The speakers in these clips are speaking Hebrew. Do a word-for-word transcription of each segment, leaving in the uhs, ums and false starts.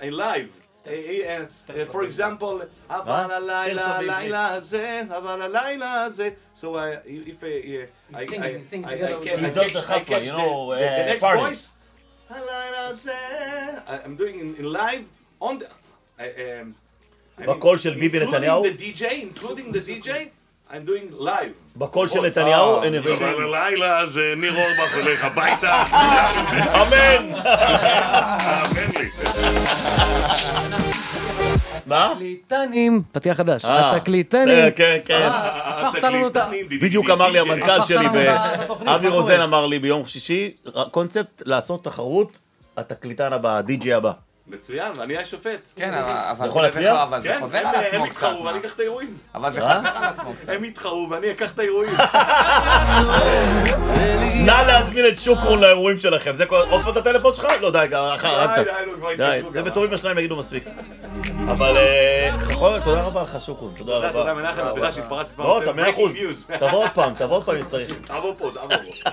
in live. Uh, uh, for example, אבל הלילה, הלילה הזה, אבל הלילה הזה. So uh, if uh, I, I, I, I, I can, I catch, I catch the, the, the next voice, הלילה הזה, I'm doing in, in live on the, uh, um, בקול של ביבי נתניהו? including the D J, including the D J, I'm doing live. בקול של נתניהו? אבל הלילה הזה, ניר אורבך הולך הביתה. אמן! אמן לי. מה? תקליטנים, פתיח חדש, התקליטנים. כן, כן. הפכת לנו אותה. בדיוק אמר לי המנכ"ל שלי, התוכנית, אבי מה רוזן קורה? אמר לי ביום שישי, קונספט לעשות תחרות, התקליטן הבא, די-ג'יי הבא. מצוין, ואני השופט. כן, אבל יכול להצליח? אבל זה כן, חוזר על הם עצמו יתחרו קצת. ואני אקח את האירועים. אבל זה חוזר על עצמו קצת. הם יתחרו ואני אקח את האירועים. נא להזמין את שוקרון לאירועים שלכם. זה עוד פעם את הטלפון שלך? לא, די, אחר, די, אל די, ת... נו, כבר די, התקשרו זה כמה. בטובים השניים יגידו מספיק. אבל נכון, תודה רבה לך שוקרון, תודה תודה, תודה רבה. מנחם, סליחה שהתפרצתי פעם. לא, זה אתה מאה אחוז. breaking news. תבוא עוד פעם, תבוא עוד פעם אם צריך. תעבור פה, תעבור פה.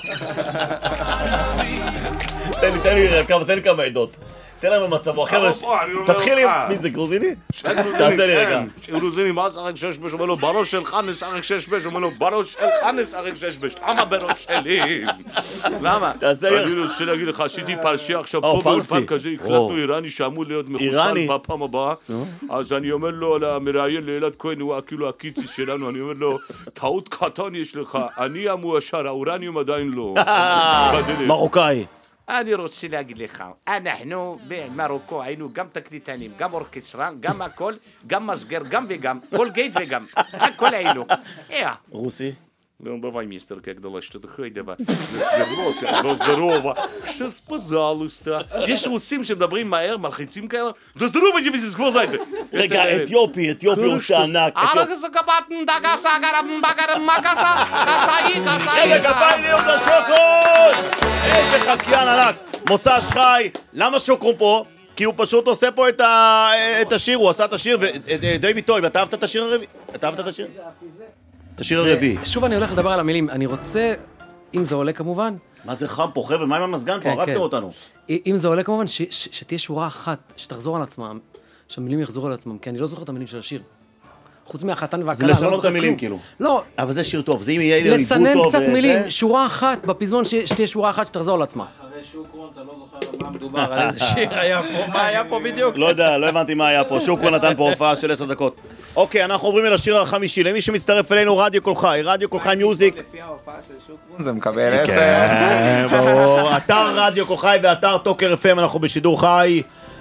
תן לי, תן לי כמה, תן לי כמה עדות. תן לנו מצבו, חבר'ה, אני אומר תתחיל עם... לך. מי זה, גרוזיני? תעשה לי רגע. גרוזיני, מה שחק שש בש? אומר לו, בראש שלך נשחק שש בש. אומר לו, בראש שלך נשחק שש בש. למה בראש שלי? למה? תעשה לי... אני רוצה להגיד לך, עשיתי פרשי עכשיו או, פה פרסי. באולפן כזה, הקלטנו איראני שאמור להיות איראני? מחוסל בפעם הבאה. אז אני אומר לו, למראיין לאלעד כהן, הוא כאילו הקיציס שלנו, אני אומר לו, טעות קטן יש לך, אני המואשר, האורניום עדיין לא. בדלת. מרוקאי. אני רוצה להגיד לך, אנחנו במרוקו היינו גם תקליטנים, גם אורקסטרה, גם הכל, גם מסגר, גם וגם, כל גייט וגם, הכל היינו. אה. רוסי? Ну, давай, мистер, когда что-то хойдева. Здорово, здорово. Сейчас, пожалуйста. יש רוסים שמדברים מהר, מלחיצים כאלה. здорово, דיוויזיה, כמו זייטה. רגע, אתיופי, אתיופי הוא שענק. אבא קבטן, דגסה, גרם, בגרם, מקסה, קסאי, קסאי. רגע, כפיים ליהודה שוקרון! איזה חקיין ענק. מוצ"ש חי. למה שוקרון פה? כי הוא פשוט עושה פה את השיר, הוא עשה את השיר, ודייוויד טויב, אתה אהבת את השיר הרביעי? אתה אהבת את השיר? את השיר הרביעי. שוב אני הולך לדבר על המילים, אני רוצה, אם זה עולה כמובן, מה זה חם פה, חבר'ה? מה עם המזגן פה? הרגתם אותנו. אם זה עולה כמובן, שתהיה שורה אחת, שתחזור על עצמם, שהמילים יחזרו על עצמם, כי אני לא זוכר את המילים של השיר. חוץ מהחתן והכלה, זה לשנות את המילים כאילו. לא. אבל זה שיר טוב, זה אם יהיה לי עיבוד טוב. לסנן קצת מילים, שורה אחת, בפזמון שתהיה שורה אחת שתחזור על עצמה. אחרי שוקרון אתה לא זוכר על מה מדובר, על איזה שיר היה פה, מה היה פה בדיוק? לא יודע, לא הבנתי מה היה פה, שוקרון נתן פה הופעה של עשר דקות. אוקיי, אנחנו עוברים אל השיר החמישי, למי שמצטרף אלינו רדיו כל חי, רדיו כל חי מיוזיק. לפי ההופעה של שוקרון זה מקבל עשר. כן, ברור. אתר רדיו כל חי ואתר טוקר אף אם, אנחנו בשידור חי.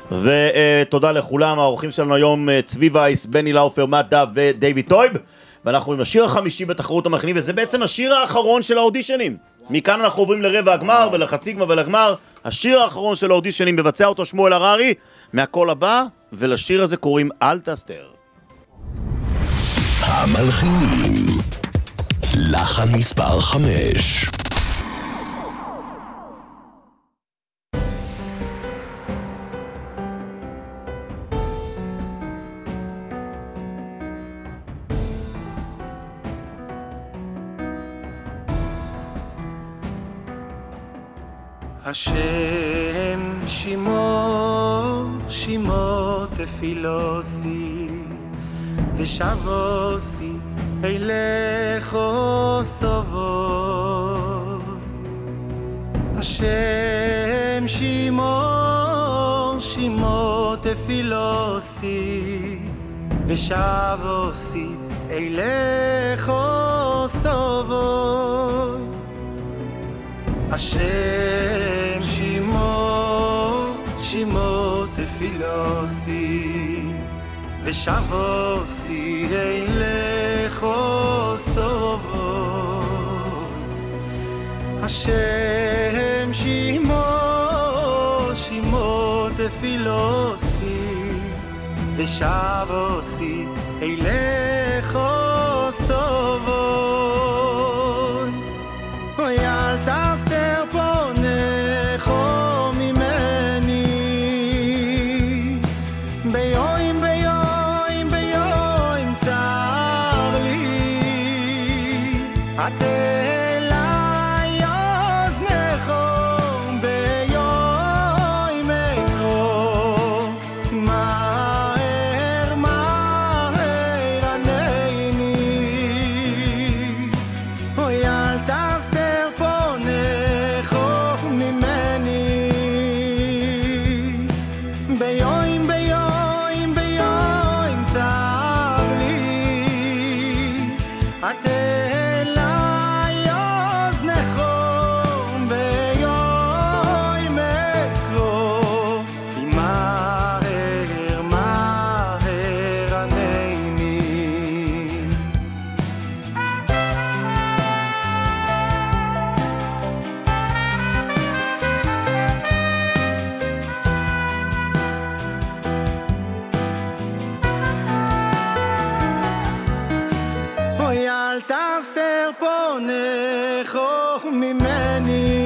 ותודה לכולם, האורחים שלנו היום צבי וייס, בני לאופר, מאט דאב ודייוויד טויב. ואנחנו עם השיר החמישי בתחרות המכינים, וזה בעצם השיר האחרון של האודישנים. מכאן אנחנו עוברים לרבע הגמר ולחצי גמר ולגמר. השיר האחרון של האודישנים מבצע אותו שמואל הררי מהקול הבא, ולשיר הזה קוראים אל תסתר. המלחינים, לחן מספר חמש. השם שימו שימו תפילוסי ושבוסי אילכו סובו השם שימו שימו תפילוסי ושבוסי אילכו סובו השם שימו שימו תפילוסי ושבוסי אילכו סובו השם שימו שימו תפילוסי ושבוסי אילכו סובו אוי אל תסתר פונךו ממני ביום ביום ביום צר לי את אליי אוזנךו ביום אינו ביום ביום ביום צר לי את אליי אוזנכם ביום אקרוא מהר מהר ענני אוי אל תסתר פונך ממני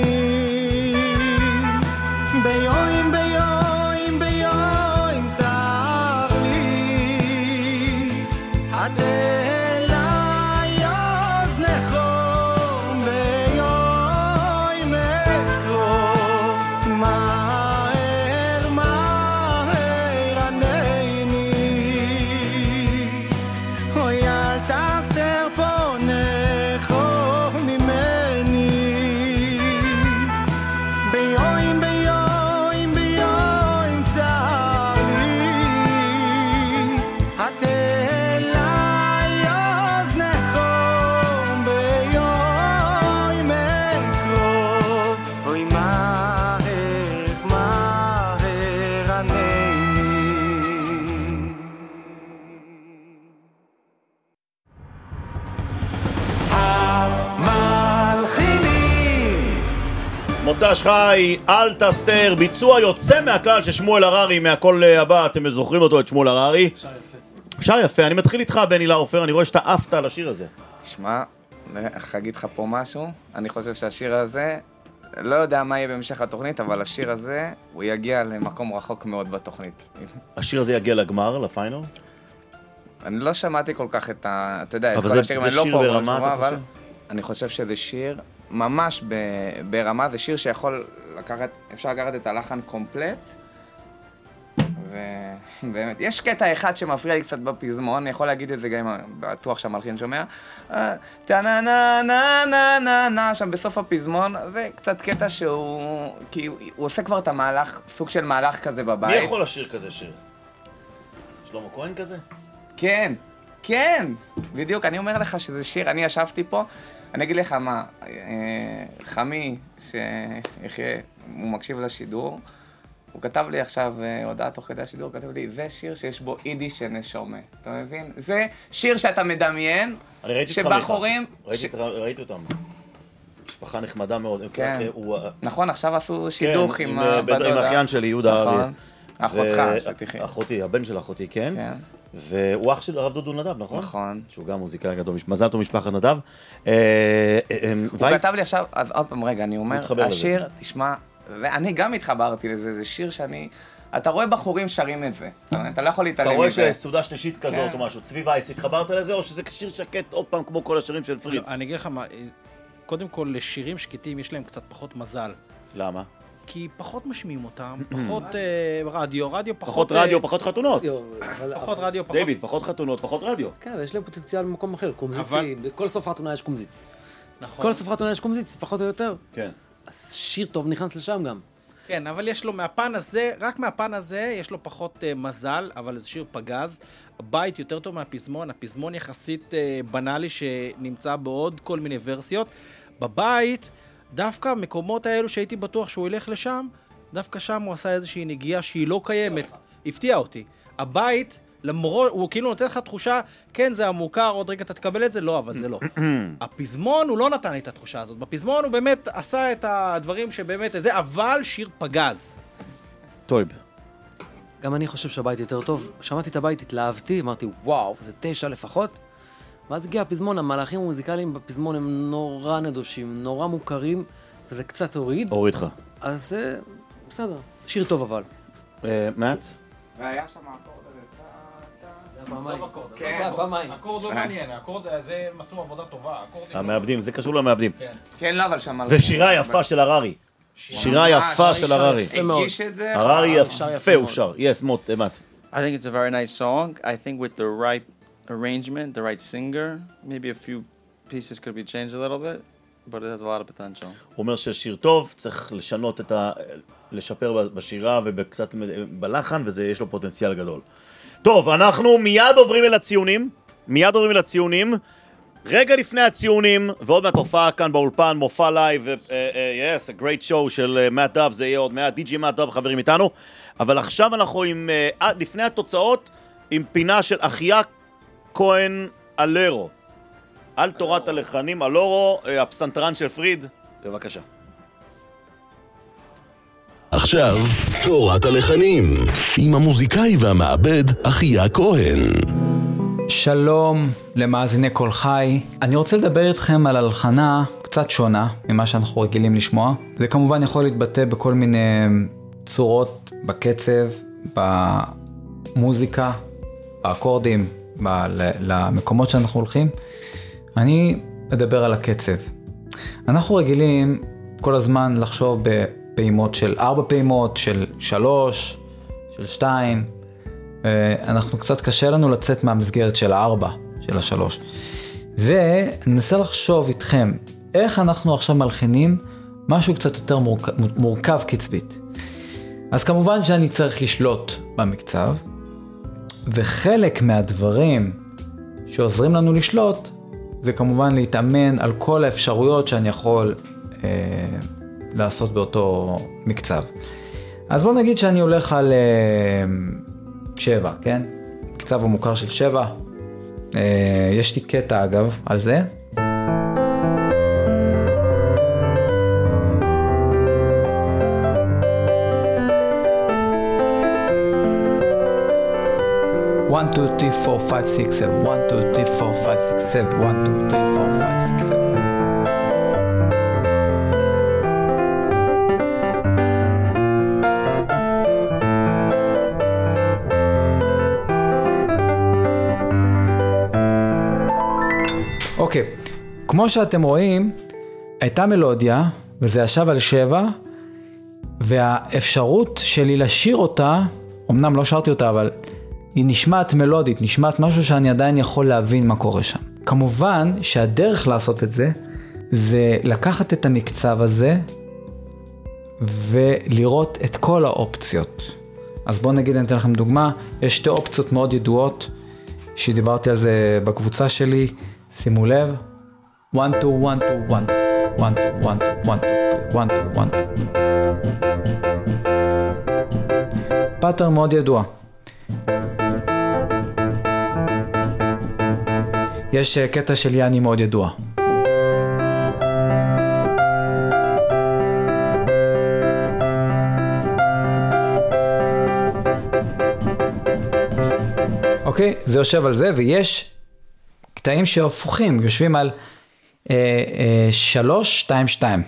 ביום ביום ביום צר לי את אליי אוזנכם ביום אקרוא מהר מהר ענני אוי אל תסתר פונך ממני ביום ביום ביום צר לי את אליי אוזנכם ביום אקרוא אוי מהר מהר ענני המלחינים מוצא שחי, אל תסתר, ביצוע יוצא מהכלל של שמואל הררי מהקול הבא, אתם זוכרים אותו, את שמואל הררי? שר יפה. שר יפה, אני מתחיל איתך בני לאופר, אני רואה שאתה עפת על השיר הזה. תשמע, אני אגיד לך פה משהו, אני חושב שהשיר הזה, לא יודע מה יהיה בהמשך התוכנית, אבל השיר הזה, הוא יגיע למקום רחוק מאוד בתוכנית. השיר הזה יגיע לגמר, לפיינל? אני לא שמעתי כל כך את ה... אתה יודע, את אבל כל זה- השירים, זה אני לא שיר פה ברמה, ברמה, אתה אבל חושב? אני חושב שזה שיר ממש ב... ברמה, זה שיר שיכול לקחת, אפשר לקחת את הלחן קומפלט, ובאמת, יש קטע אחד שמפריע לי קצת בפזמון, אני יכול להגיד את זה גם אם בטוח שהמלחין שומע, טה נה נה נה נה נה נה, שם בסוף הפזמון, זה קצת קטע שהוא, כי הוא הוא עושה כבר את המהלך, סוג של מהלך כזה מי בבית. יכול לשיר כזה שיר? שלמה כהן כזה? כן, כן, בדיוק, אני אומר לך שזה שיר, אני ישבתי פה, אני אגיד לך מה, אה, חמי, שיחיה, הוא מקשיב לשידור, הוא כתב לי עכשיו אה, הודעה תוך כדי השידור, כתב לי, זה שיר שיש בו יידיש שנשומה, אתה מבין? זה שיר שאתה מדמיין, אני ראיתי את שבחורים... ראיתי, ש... ש... ראיתי אותם. משפחה נחמדה מאוד. כן. הוא... נכון, עכשיו עשו שידוך כן, עם עם, הבת דודה. עם האחיין שלי, יהודה נכון. אריה. אחותך, ו- שתחיה. אחותי, הבן של אחותי, כן? כן. והוא אח של הרב דודו נדב, נכון? נכון. שהוא גם מוזיקאי גדול, מזל טוב משפחת נדב. אה, אה, הוא וייס- כתב לי עכשיו, אז עוד פעם רגע, אני אומר, מתחבר לזה. השיר, תשמע, ואני גם התחברתי לזה, זה שיר שאני, אתה רואה בחורים שרים את זה, אתה אתה לא יכול להתעלם אתה רואה מזה. שסעודה שלישית כזאת או משהו, צבי וייס, התחברת לזה או שזה שיר שקט עוד פעם כמו כל השירים של פריד? לא, אני אגיד לך מה, קודם כל לשירים שקטים יש להם קצת פחות מזל. למה? כי פחות משמיעים אותם, פחות אה, רדיו, רדיו פחות... פחות אה, רדיו, פחות חתונות. יו, אבל- פחות רדיו, פחות... דיוויד, פחות חתונות, פחות רדיו. כן, ויש להם פוטנציאל במקום אחר, קומזיצים, בכל סוף חתונה יש קומזיץ. נכון. כל סוף חתונה יש קומזיץ, פחות או יותר. כן. אז שיר טוב נכנס לשם גם. כן, אבל יש לו מהפן הזה, רק מהפן הזה, יש לו פחות uh, מזל, אבל זה שיר פגז. הבית יותר טוב מהפזמון, הפזמון יחסית uh, בנאלי שנמצא בעוד כל מיני ורסיות. בבית, דווקא המקומות האלו שהייתי בטוח שהוא ילך לשם, דווקא שם הוא עשה איזושהי נגיעה שהיא לא קיימת. הפתיע אותי. הבית, למרות, הוא כאילו נותן לך תחושה, כן, זה המוכר, עוד רגע אתה תקבל את זה, לא, אבל זה לא. הפזמון, הוא לא נתן לי את התחושה הזאת. בפזמון הוא באמת עשה את הדברים שבאמת, זה, אבל שיר פגז. טויב. גם אני חושב שהבית יותר טוב. שמעתי את הבית, התלהבתי, אמרתי, וואו, זה תשע לפחות. ואז הגיע הפזמון, המהלכים המוזיקליים בפזמון הם נורא נדושים, נורא מוכרים, וזה קצת הוריד. הוריד לך. אז אה, בסדר, שיר טוב אבל. מאט? והיה שם האקורד הזה, זה הפעמיים. כן. זה הפעמיים. האקורד לא מעניין, האקורד הזה הם עשו עבודה טובה. המעבדים, זה קשור למעבדים. כן, לא, אבל שם... ושירה יפה של הררי. שירה יפה של הררי. יפה מאוד. הגיש את זה. הררי שר יפה יפה הוא מאוד. שר. יס, מוט, מאט. I think it's a very nice song. I think with the right arrangement, the right singer, maybe a few pieces could be changed a little bit. but it has a lot of potential. הוא אומר ששיר טוב, צריך לשנות את ה... לשפר בשירה ובקצת בלחן, וזה יש לו פוטנציאל גדול. טוב, אנחנו מיד עוברים אל הציונים, מיד עוברים אל הציונים, רגע לפני הציונים, ועוד מעט הופעה כאן באולפן, מופע לייב, yes, a great show של מאט דאב, זה יהיה עוד מעט, די-ג'י מאט דאב חברים איתנו, אבל עכשיו אנחנו עם, לפני התוצאות, עם פינה של אחיה כהן אלרו, על תורת הלחנים, אלרו, הפסנתרן של פריד, בבקשה. עכשיו, תורת הלחנים, עם המוזיקאי והמעבד אחיה כהן. שלום למאזיני כל חי. אני רוצה לדבר איתכם על הלחנה קצת שונה ממה שאנחנו רגילים לשמוע. זה כמובן יכול להתבטא בכל מיני צורות, בקצב, במוזיקה, באקורדים, ב- למקומות שאנחנו הולכים. אני אדבר על הקצב. אנחנו רגילים כל הזמן לחשוב בפעימות של ארבע פעימות, של שלוש, של שתיים. אנחנו קצת קשה לנו לצאת מהמסגרת של הארבע, של השלוש. וננסה לחשוב איתכם, איך אנחנו עכשיו מלחינים משהו קצת יותר מורכב, מורכב קצבית. אז כמובן שאני צריך לשלוט במקצב, וחלק מהדברים שעוזרים לנו לשלוט, זה כמובן להתאמן על כל האפשרויות שאני יכול אה, לעשות באותו מקצב. אז בוא נגיד שאני הולך על אה, שבע, כן? מקצב המוכר של שבע. אה, יש לי קטע אגב על זה. one, two, three, four, five, six, seven. one, two, three, four, five, six, seven. one, two, three, four, five, six, seven. אוקיי, כמו שאתם רואים, הייתה מלודיה, וזה ישב על שבע, והאפשרות שלי לשיר אותה, אמנם לא שרתי אותה, אבל היא נשמעת מלודית, נשמעת משהו שאני עדיין יכול להבין מה קורה שם. כמובן שהדרך לעשות את זה, זה לקחת את המקצב הזה, ולראות את כל האופציות. אז בואו נגיד, אני אתן לכם דוגמה, יש שתי אופציות מאוד ידועות, שדיברתי על זה בקבוצה שלי, שימו לב, one, two, one, two, one, one, two, one, two, one, two, one, two, one, two. פאטרן מאוד ידוע. יש קטע של יאני מאוד ידוע. אוקיי, זה יושב על זה, ויש קטעים שהפוכים, יושבים על אה, אה, שלוש, שתיים, שתיים.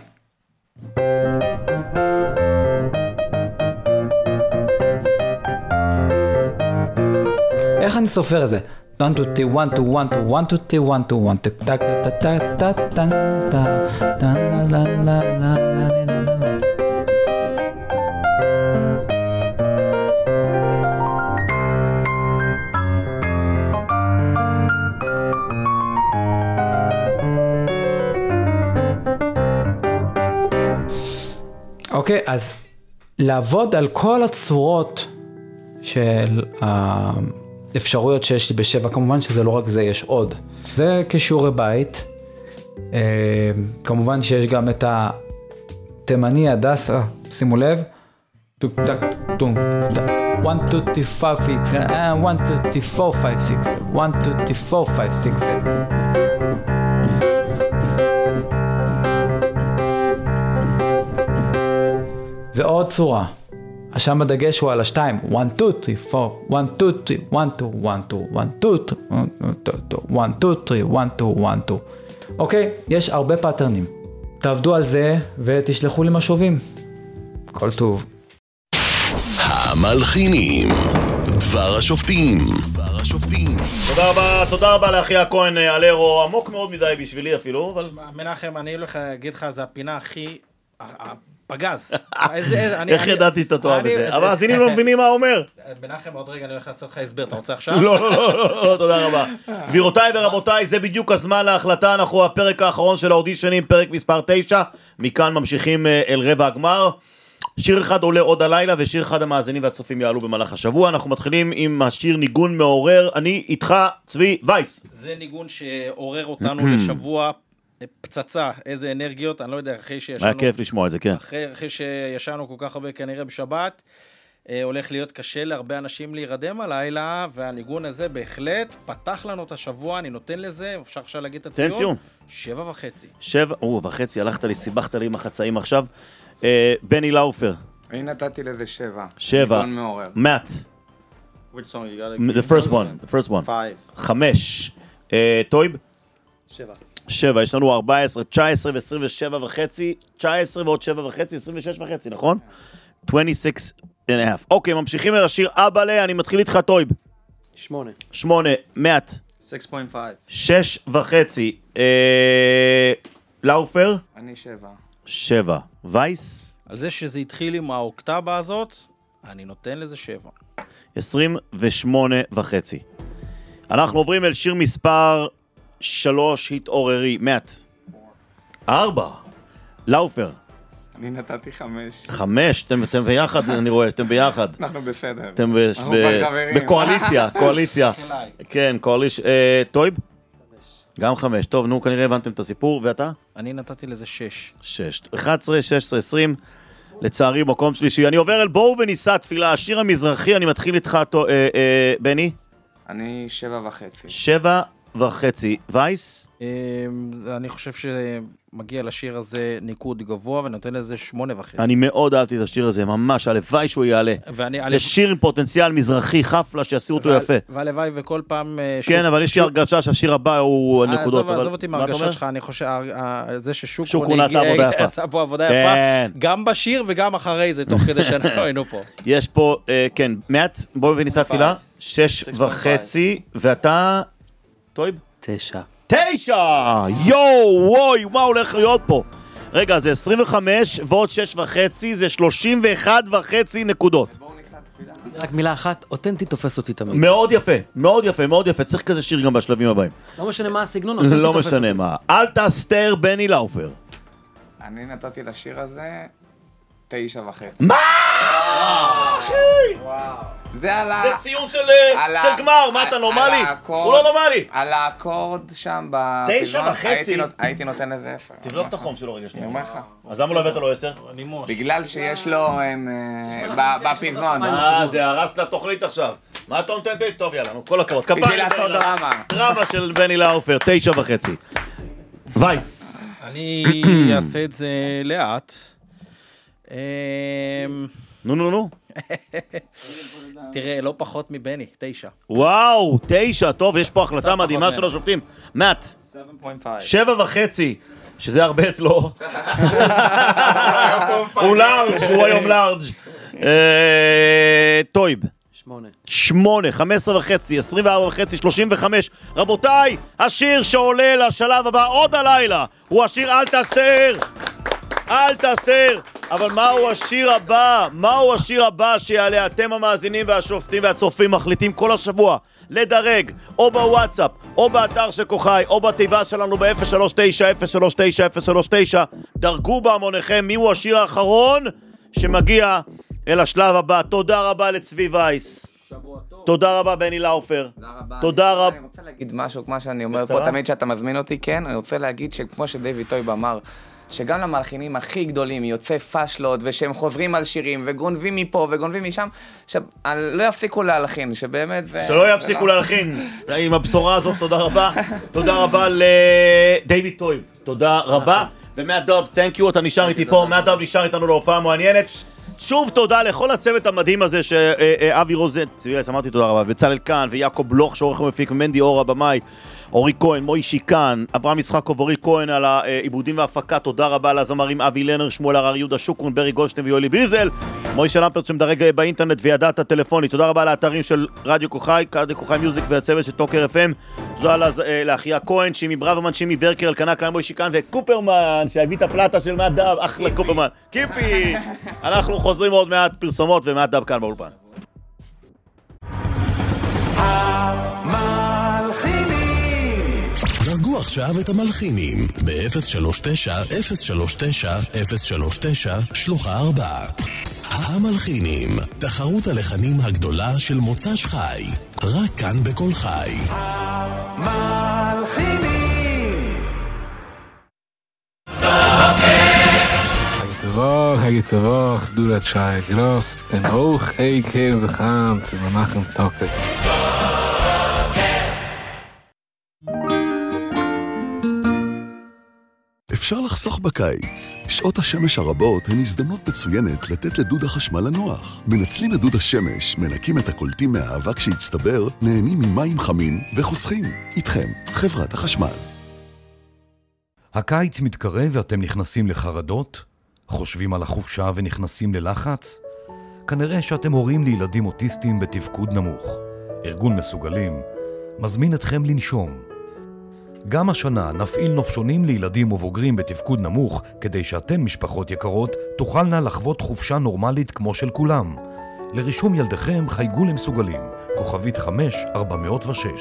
איך אני סופר את זה? one, two, three, one, two, one, two, one, two, three, one, two, one, two, ta, ta, ta, ta, ta, ta, ta, la, la, la, la, la, la, la. אוקיי, אז לעבוד על כל הצורות של האפשרויות שיש לי בשבע, כמובן שזה לא רק זה, יש עוד. זה כשיעורי בית. כמובן שיש גם את התימני הדסה, שימו לב. טוק טק טוק טק. one, two, three, four, five, six, one, two, three, four, five, six, one, two, three, four, five, six, זה עוד צורה. השם הדגש הוא על השתיים. one, two, three, four, one, two, three, one, two, one, two, one, two, one, two, three, one, two, one, two. אוקיי, יש הרבה פאטרנים. תעבדו על זה ותשלחו לי משובים. כל טוב. המלחינים, דבר השופטים. דבר השופטים. תודה רבה, תודה רבה לאחיה כהן אלרו, עמוק מאוד מדי בשבילי אפילו, אבל... מנחם, אני הולך להגיד לך, זה הפינה הכי... פגז. איך ידעתי שאתה תאהב את זה? אבל המאזינים לא מבינים מה הוא אומר. מנחם, עוד רגע אני הולך לעשות לך הסבר, אתה רוצה עכשיו? לא, לא, לא, תודה רבה. גבירותיי ורבותיי, זה בדיוק הזמן להחלטה, אנחנו הפרק האחרון של האודישנים, פרק מספר תשע, מכאן ממשיכים אל רבע הגמר. שיר אחד עולה עוד הלילה, ושיר אחד המאזינים והצופים יעלו במהלך השבוע. אנחנו מתחילים עם השיר ניגון מעורר, אני איתך, צבי וייס. זה ניגון שעורר אותנו לשבוע פצצה, איזה אנרגיות, אני לא יודע, אחרי שישנו... היה כיף לשמוע את זה, כן. אחרי, אחרי שישנו כל כך הרבה כנראה בשבת, אה, הולך להיות קשה להרבה אנשים להירדם הלילה, והניגון הזה בהחלט פתח לנו את השבוע, אני נותן לזה, אפשר עכשיו להגיד את הציון? תן ציון. שבע וחצי. שבע, או, וחצי, הלכת לי, סיבכת לי עם החצאים עכשיו. אה, בני לאופר. אני נתתי לזה שבע. שבע. ניגון מעורר. מאט. Which song you gotta... The first one, the first one. Five. חמש. אה, טויב? שבע. שבע, יש לנו ארבע עשרה, תשע עשרה ו-עשרים ושבע וחצי, תשע עשרה ועוד שבע וחצי, עשרים ושש וחצי, נכון? עשרים ושש and a half. אוקיי, ממשיכים אל השיר אבאלה, אני מתחיל איתך טויב. שמונה. שמונה, מאט. six point five. שש וחצי. אה... לאופר? אני שבע. שבע. וייס? על זה שזה התחיל עם האוקטבה הזאת, אני נותן לזה שבע. עשרים ושמונה וחצי. אנחנו עוברים אל שיר מספר שלוש, התעוררי, מאט. ארבע. לאופר. אני נתתי חמש. חמש, אתם, אתם ביחד, אני רואה, אתם ביחד. אנחנו בסדר. אתם ב- אנחנו ב- חברים. בקואליציה, קואליציה. כן, קואליש... אה, טויב? גם חמש. טוב, נו, כנראה הבנתם את הסיפור, ואתה? אני נתתי לזה שש. שש. אחת עשרה, שש עשרה, עשרים. לצערי, מקום שלישי. אני עובר אל בואו וניסה תפילה. השיר המזרחי, אני מתחיל איתך, אה, אה, בני? אני שבע וחצי. שבע וחצי. וייס? אני חושב שמגיע לשיר הזה ניקוד גבוה, ונותן לזה שמונה וחצי. אני מאוד אהבתי את השיר הזה, ממש, הלוואי שהוא יעלה. זה שיר עם פוטנציאל מזרחי, חפלה, שיעשו אותו יפה. והלוואי וכל פעם... כן, אבל יש לי הרגשה שהשיר הבא הוא הנקודות. עזוב אותי מהרגשה שלך, אני חושב, זה ששוקרון... שוקרון עשה עבודה יפה. עשה פה עבודה יפה, גם בשיר וגם אחרי זה, תוך כדי שאנחנו היינו פה. יש פה, כן, מעט, בואו וניסה תפילה, שש וחצי, ואתה... טויב? תשע. תשע! יואו, וואי, מה הולך להיות פה? רגע, זה עשרים וחמש ועוד שש וחצי, זה שלושים ואחת וחצי נקודות. רק מילה אחת, אותנטי תופס אותי תמיד. מאוד יפה, מאוד יפה, מאוד יפה. צריך כזה שיר גם בשלבים הבאים. לא משנה מה הסגנון, אותנטי לא תופס אותי. משנה מה. אל תסתר בני לאופר. אני נתתי לשיר הזה תשע וחצי. מה? אחי! זה על ה... זה ציון של גמר, מה אתה נורמלי? הוא לא נורמלי. על האקורד שם תשע וחצי. הייתי נותן לזה עשר. תבדוק את החום שלו רגע שנייה. אני אומר לך. אז למה לא הבאת לו עשר? בגלל שיש לו בפזמון. אה, זה הרס לתוכנית עכשיו. מה אתה נותן תשע? טוב, יאללה, כל הכבוד. בשביל לעשות דרמה. דרמה של בני לאופר, תשע וחצי. וייס. אני אעשה את זה לאט. נו, נו, נו. תראה, לא פחות מבני, תשע. וואו, תשע, טוב, יש פה החלטה מדהימה של השופטים. מאט, שבע וחצי, שזה הרבה אצלו. הוא לארג', הוא היום לארג'. טויב. שמונה. שמונה, חמש עשרה וחצי, עשרים וארבע וחצי, שלושים וחמש. רבותיי, השיר שעולה לשלב הבא עוד הלילה, הוא השיר אל תסתר. אל תסתר. אבל מהו השיר הבא? מהו השיר הבא שיעלה? אתם המאזינים והשופטים והצופים מחליטים כל השבוע לדרג, או בוואטסאפ, או באתר של כוחי, או בתיבה שלנו ב-אפס שלוש תשע אפס שלוש תשע אפס שלוש תשע. דרגו בהמוניכם מיהו השיר האחרון שמגיע אל השלב הבא. תודה רבה לצבי וייס. תודה רבה בני לאופר. תודה רבה. אני רוצה להגיד משהו, כמו שאני אומר פה תמיד שאתה מזמין אותי, כן? אני רוצה להגיד שכמו שדייוויד טויב אמר, שגם למלחינים הכי גדולים יוצא פשלות, ושהם חוזרים על שירים, וגונבים מפה וגונבים משם, שלא יפסיקו להלחין, שבאמת זה... שלא יפסיקו להלחין. עם הבשורה הזאת, תודה רבה. תודה רבה לדייוויד טויב. תודה רבה. ומהדוב, תנק יו, אתה נשאר איתי פה. מהדוב נשאר איתנו להופעה מעניינת. שוב תודה לכל הצוות המדהים הזה, שאבי רוזן, צבי וייס, אמרתי תודה רבה, וצלל כאן, ויעקב בלוך, שעורך ומפיק, ומנדי אור הבמאי, אורי כהן, מוישי כאן, אברהם יצחקוב, אורי כהן על העיבודים וההפקה, תודה רבה לזמרים אבי לנר, שמואל הרר, יהודה שוקרון, ברי גולדשטיין ויולי בריזל, מוישה למפרט שמדרג באינטרנט וידעת טלפונית, תודה רבה לאתרים של רדיו כוחי, רדיו כוחי מיוזיק והצוות של טוקר אף אם, תודה לאחיה כהן, שימי ברוורמן, שימי ורקר, אלקנה קלן, מוישי כאן וקופרמן, שהביא את הפלטה של מעט דב, אחלה קופרמן, קיפי, אנחנו חוזרים עוד מעט פרסומות ומעט דב כאן באולפן. דרגו עכשיו את המלחינים ב-אפס שלוש תשע אפס שלוש תשע אפס שלוש תשע שלוחה ארבע. המלחינים, תחרות הלחנים הגדולה של מוצ"ש חי, רק כאן בכל חי. המלחינים. Tag, hey Tag, du dat schei glas en hoog ei keer gaan te Menachem Toker. אפשר לחסוך בקיץ. שעות השמש הרבות הן הזדמנות מצוינת לתת לדוד החשמל לנוח. מנצלים את דוד השמש, מנקים את הקולטים מהאבק שהצטבר, נהנים ממים חמים וחוסכים. איתכם, חברת החשמל. הקיץ מתקרב ואתם נכנסים לחרדות? חושבים על החופשה ונכנסים ללחץ? כנראה שאתם הורים לילדים אוטיסטים בתפקוד נמוך. ארגון מסוגלים מזמין אתכם לנשום. גם השנה נפעיל נופשונים לילדים ובוגרים בתפקוד נמוך, כדי שאתן משפחות יקרות תוכלנה לחוות חופשה נורמלית כמו של כולם. לרישום ילדיכם חייגו למסוגלים, כוכבית חמש ארבע מאות ושש.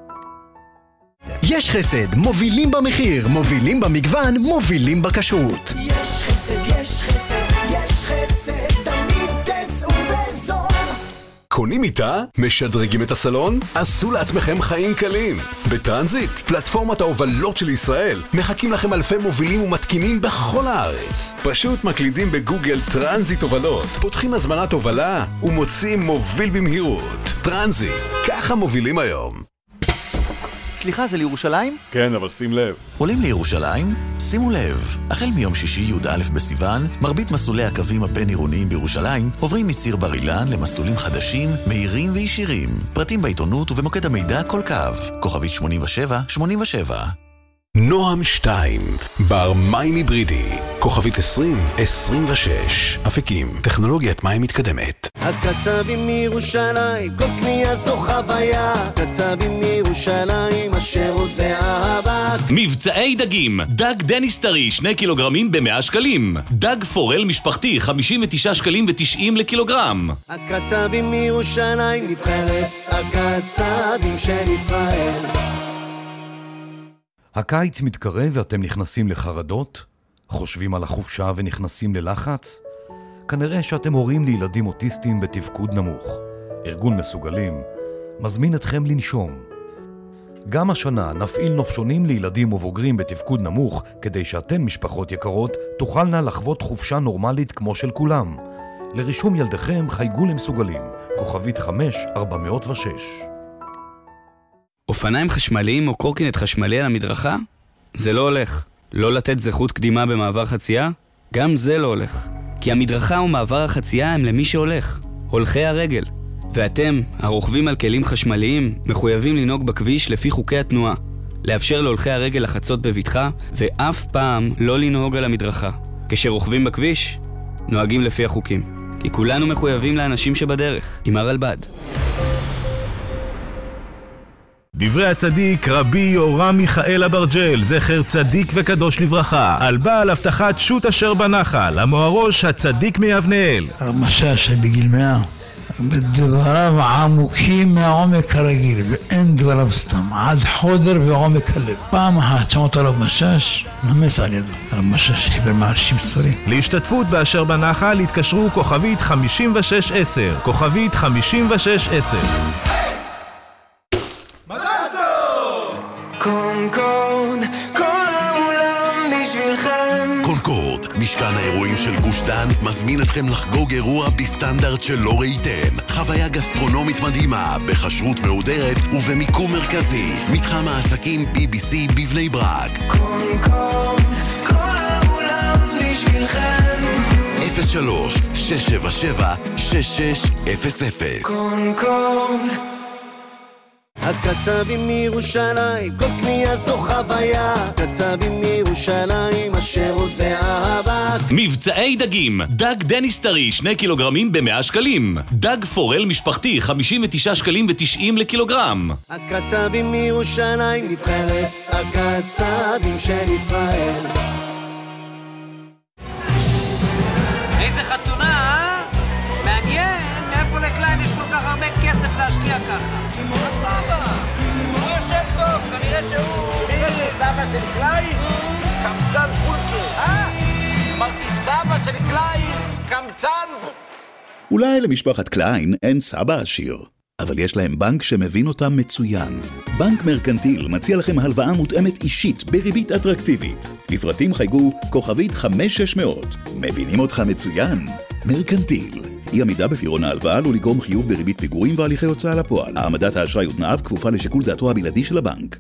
יש חסד, מובילים במחיר, מובילים במגוון, מובילים בכשרות. יש חסד, יש חסד, יש חסד, תמיד תצאו בזול. קונים איתה? משדרגים את הסלון? עשו לעצמכם חיים קלים. בטרנזיט, פלטפורמת ההובלות של ישראל, מחכים לכם אלפי מובילים ומתקינים בכל הארץ. פשוט מקלידים בגוגל טרנזיט הובלות, פותחים הזמנת הובלה ומוצאים מוביל במהירות. טרנזיט, ככה מובילים היום. סליחה, זה לירושלים? כן, אבל שים לב. עולים לירושלים? שימו לב, החל מיום שישי י"א בסיוון, מרבית מסלולי הקווים הבין-עירוניים בירושלים עוברים מציר בר אילן למסלולים חדשים, מהירים וישירים. פרטים בעיתונות ובמוקד המידע כל קו, כוכבית שמונים ושבע שמונים ושבע. נועם שתיים, בר מים היברידי, כוכבית עשרים עשרים ושש. אפיקים, טכנולוגיית מים מתקדמת. הקצבים מירושלים, כל קנייה זו חוויה. קצבים מירושלים, השירות באהבה. מבצעי דגים, דג דניס טרי, שני קילוגרמים במאה שקלים. דג פורל משפחתי, חמישים ותשעה שקלים ותשעים לקילוגרם. הקצבים מירושלים, נבחרת הקצבים של ישראל. הקיץ מתקרב ואתם נכנסים לחרדות? חושבים על החופשה ונכנסים ללחץ? כנראה שאתם הורים לילדים אוטיסטים בתפקוד נמוך. ארגון מסוגלים מזמין אתכם לנשום. גם השנה נפעיל נופשונים לילדים ובוגרים בתפקוד נמוך, כדי שאתן משפחות יקרות תוכלנה לחוות חופשה נורמלית כמו של כולם. לרישום ילדיכם חייגו למסוגלים, כוכבית חמש ארבע מאות ושש. אופניים חשמליים או קורקינט חשמלי על המדרכה? זה לא הולך. לא לתת זכות קדימה במעבר חצייה? גם זה לא הולך. כי המדרכה ומעבר החצייה הם למי שהולך, הולכי הרגל. ואתם, הרוכבים על כלים חשמליים, מחויבים לנהוג בכביש לפי חוקי התנועה. לאפשר להולכי הרגל לחצות בבטחה, ואף פעם לא לנהוג על המדרכה. כשרוכבים בכביש, נוהגים לפי החוקים. כי כולנו מחויבים לאנשים שבדרך, עם הרלב"ד. דברי הצדיק רבי יורם מיכאל אברג'ל, זכר צדיק וקדוש לברכה, על בעל הבטחת שו"ת אשר בנחל, המוהרוש הצדיק מיבנאל. הרמשה שבגיל מאה, בדבריו עמוקים מהעומק הרגיל, ואין דבריו סתם, עד חודר ועומק הלב. פעם אחת שמות הרב משש, נמס על ידו. הרב משש חיבר מעשים ספרים. להשתתפות באשר בנחל התקשרו כוכבית חמישים ושש עשר, כוכבית חמישים ושש עשר. קונקורד, כל העולם בשבילכם. קונקורד, משכן האירועים של גוש דן, מזמין אתכם לחגוג אירוע בסטנדרט שלא ראיתם. חוויה גסטרונומית מדהימה, בחשרות מהודרת ובמיקום מרכזי. מתחם העסקים בי בי סי בבני ברק. קונקורד, כל העולם בשבילכם. אפס שלוש שש שבע שבע שש שש אפס אפס. קונקורד. הקצבים מירושלים, כל קנייה זו חוויה. קצבים מירושלים, השירות באהבה. מבצעי דגים, דג דניסטרי שני קילוגרמים ב-מאה שקלים. דג פורל משפחתי חמישים ותשעה שקלים ו-תשעים לקילוגרם. הקצבים מירושלים, נבחרת הקצבים של ישראל. איזה חתונה, אה? מעניין, מאיפה לקליין יש כל כך הרבה כסף להשקיע ככה? עם הסבא, הוא יושב טוב, כנראה שהוא... מי זה סבא של קליין? קמצן פולקר. אה? אמרתי סבא של קליין, קמצן... אולי למשפחת קליין אין סבא עשיר, אבל יש להם בנק שמבין אותם מצוין. בנק מרקנטיל מציע לכם הלוואה מותאמת אישית בריבית אטרקטיבית. לפרטים חייגו כוכבית חמש שש מאות. מבינים אותך מצוין? מרקנטיל. אי עמידה בפירעון ההלוואה עלול לגרום חיוב בריבית פיגורים והליכי הוצאה לפועל. העמדת האשראי ותנאיו כפופה לשיקול דעתו הבלעדי של הבנק.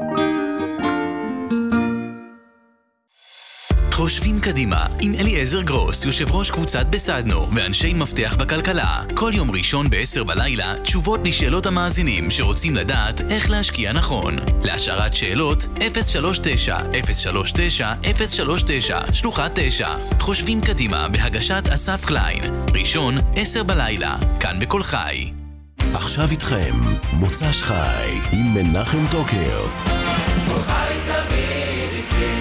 חושבים קדימה עם אליעזר גרוס, יושב ראש קבוצת בסדנו ואנשי מפתח בכלכלה. כל יום ראשון בעשר בלילה תשובות לשאלות המאזינים שרוצים לדעת איך להשקיע נכון. להשארת שאלות אפס שלוש תשע אפס שלוש תשע אפס שלוש תשע שלוחה תשע. חושבים קדימה בהגשת אסף קליין, ראשון עשר בלילה, כאן בכל חי. עכשיו איתכם מוצ"ש חי עם מנחם טוקר. כל חי תמיד איתי.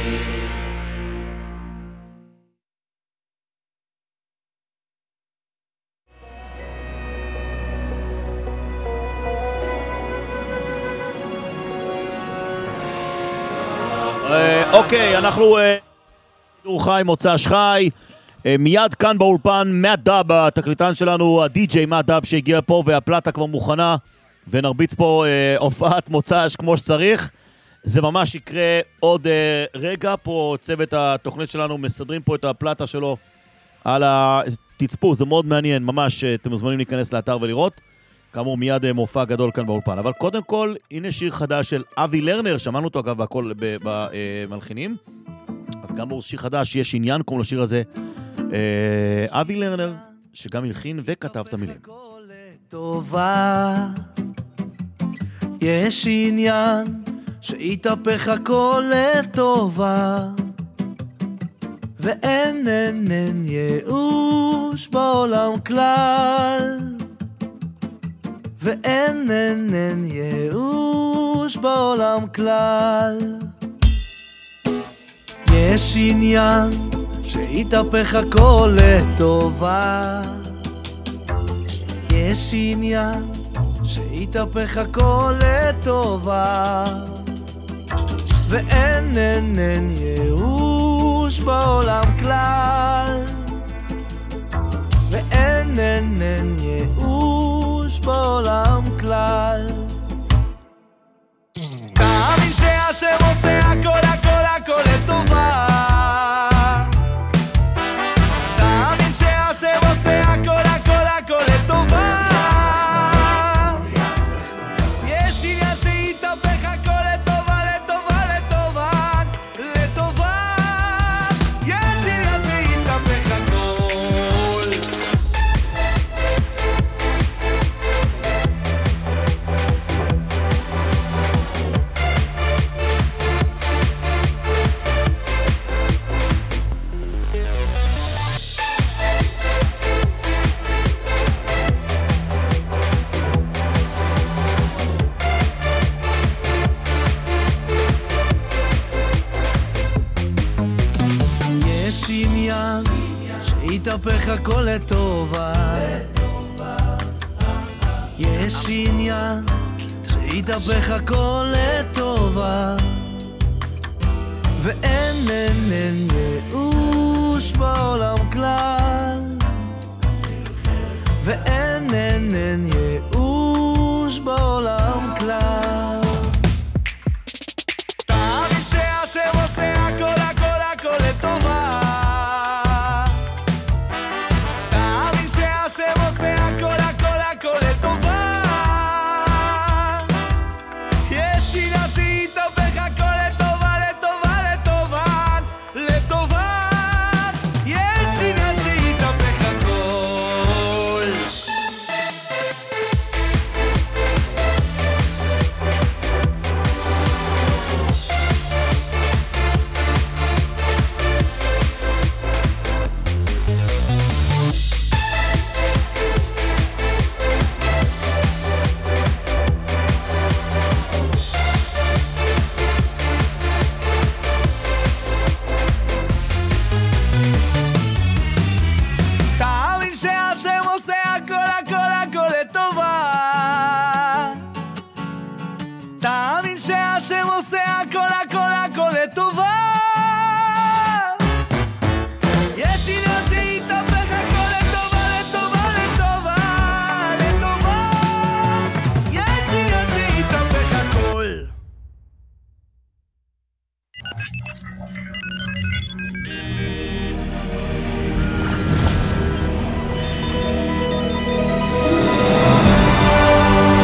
אוקיי, אנחנו שידור חי, מוצ"ש חי, מיד כאן באולפן מאט דאב, התקליטן שלנו, הדי-ג'יי מאט דאב שהגיע פה והפלטה כבר מוכנה ונרביץ פה הופעת מוצ"ש כמו שצריך. זה ממש יקרה עוד רגע, פה צוות התוכנית שלנו מסדרים פה את הפלטה שלו על ה... תצפו, זה מאוד מעניין, ממש אתם מוזמנים להיכנס לאתר ולראות. כאמור מיד מופע גדול כאן באולפן, אבל קודם כל הנה שיר חדש של אבי לרנר, שמענו אותו אגב בהכל במלחינים, אז כאמור שיר חדש, יש עניין כמו לשיר הזה, אבי לרנר שגם הלחין וכתב את המילים. טובה, יש עניין שהתהפך הכל לטובה, ואין אין אין ייאוש בעולם כלל, ואין אין אין ייאוש בעולם כלל. יש עניין שהתהפך הכל לטובה, יש עניין שהתהפך הכל לטובה, ואין אין אין ייאוש בעולם כלל, ואין אין אין ייאוש בעולם כלל. תאמין שהשם עושה הכל הכל הכל לטובה, תאמין שהשם עושה הכל הכל הכל לטובה, יש עניין שהתהפך הכל לטובה לטובה לטובה לטובה, יש עניין שהתהפך הכל. יש עניין שהתהפך הכל לטובה, יש עניין שהתהפך הכל לטובה, ואין אין אין ייאוש בעולם כלל, ואין אין אין ייאוש בעולם כלל. תאמין שהשם עושה הכל הכל הכל לטובה, תאמין שהשם עושה הכל הכל הכל לטובה, יש עניין שהתהפך הכל לטובה לטובה לטובה לטובה, יש עניין שהתהפך הכל.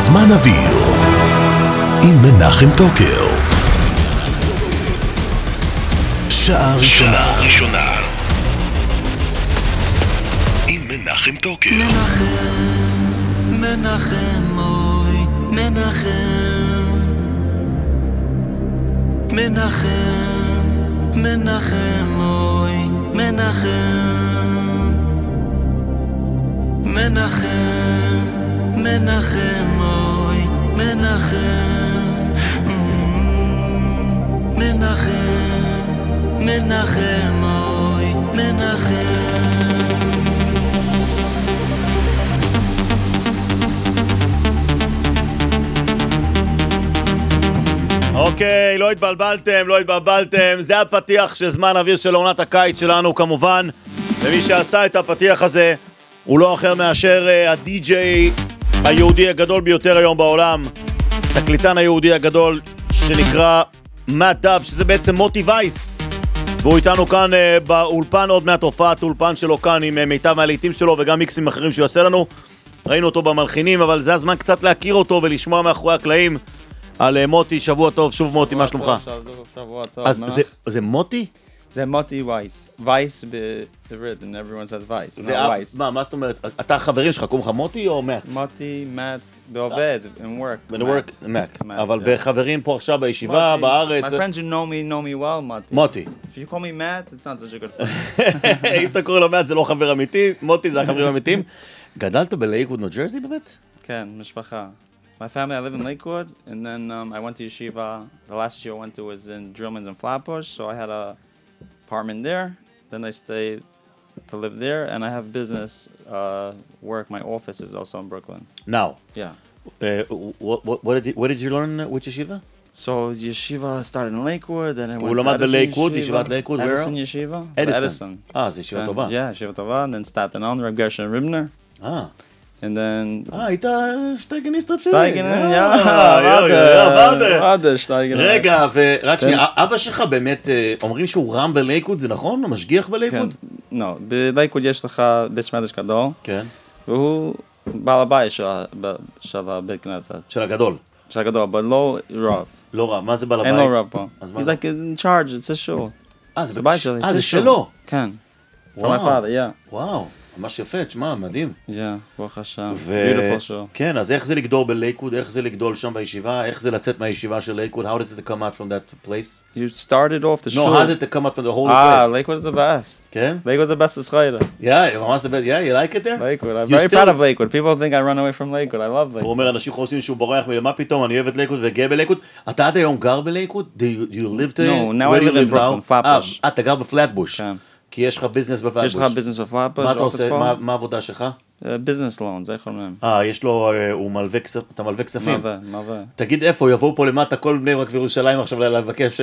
זמן אוויר עם מנחם טוקר. שעה ראשונה ראשונה עם מנחם טוקר. מנחם, מנחם אוי, מנחם מנחם, מנחם אוי, מנחם מנחם, מנחם אוי, מנחם מנחם, מנחם אוי, מנחם. אוקיי, לא התבלבלתם, לא התבלבלתם, זה הפתיח של זמן אוויר של עונת הקיץ שלנו כמובן, ומי שעשה את הפתיח הזה הוא לא אחר מאשר הדי-ג'יי היהודי הגדול ביותר היום בעולם, תקליטן היהודי הגדול שנקרא מאט דאב, שזה בעצם מוטי וייס, והוא איתנו כאן באולפן, עוד מעט הופעת אולפן שלו כאן עם מיטב מהלעיתים שלו וגם מיקסים אחרים שהוא יעשה לנו. ראינו אותו במלחינים, אבל זה הזמן קצת להכיר אותו ולשמוע מאחורי הקלעים על מוטי. שבוע טוב, שוב מוטי, מה שלומך? שבוע טוב. אז זה מוטי? זה מוטי וייס. וייס בעברית, and everyone says וייס, לא וייס. מה, מה זאת אומרת? אתה החברים שלך, קוראים לך מוטי או מאט? מוטי, מאט, בעובד, in work. in work, מאט. אבל בחברים פה עכשיו בישיבה, בארץ. My friends who know me, know me well, מוטי. מוטי. If you call me Matt, it's not such a good friend. אם אתה קורא לו מאט זה לא חבר אמיתי, מוטי זה החברים האמיתיים. גדלת בלייקווד, ניו ג'רזי באמת? כן, משפחה. My family, I live in Lakewood, and then um, I went to yeshiva. The last year I went to was in Drillman's and Flatbush, so I had a apartment there. Then I stayed to live there, and I have business uh, work. My office is also in Brooklyn. Now? Yeah. Uh, what, what, what did you, where did you learn which yeshiva? So yeshiva started in Lakewood, then I went to Edison בלייקווד, yeshiva. ישיבת לייקווד, where? Edison yeshiva. Edison. Ah, זה ישיבה טובה. Yeah, yeshiva טובה, and then Staten Island, Reb Gershon Ribner. Ah. And then... אה, היית שטייגניסט רציני. שטייגניסט, יאללה, ועדה, שטייגניסט. רגע, ורק שנייה, אבא שלך באמת, אומרים שהוא רם בלייקוד, זה נכון? הוא משגיח בלייקוד? כן, לא, בלייקוד יש לך בית שמדש גדול. כן. והוא בעל הבית של הבית כנסת. של הגדול. של הגדול, אבל לא רב. לא רב, מה זה בעל הבית? אין לו רב פה. He's like in charge, it's his show. אה, זה שלו? כן. For my father, yeah. וואו. ממש יפה, תשמע, מדהים. Yeah, ברוך השם. Beautiful show. כן, אז איך זה לגדול בלייקוד, איך זה לגדול שם בישיבה, איך זה לצאת מהישיבה של לייקוד, how does it come out from that place? You started off the show. No, how does it come out from the whole ah, place? Ah, Lakewood is the best. כן? Lakewood is the best Israel. Yeah, ממש the best. Yeah, you like it there? Lakewood, I'm very proud of Lakewood. People think I run away from Lakewood, I love Lakewood. הוא אומר, אנשים חושבים שהוא בורח מלמה פתאום, אני אוהב את לייקוד וגאה בלייקוד. אתה עד היום גר בלייקוד? Do you live there? No, now I live in Brooklyn, Flatbush. אה, אתה גר בפלטבוש. כן. כי יש לך ביזנס בפלטבוש. יש לך ביזנס בפלטבוש. מה אתה עושה? מה העבודה שלך? ביזנס לון, זה יכול להם. אה, יש לו, הוא מלווה כספים, אתה מלווה כספים. מלווה, מלווה. תגיד איפה, יבואו פה למטה כל בני ברק וירושלים עכשיו לבקש.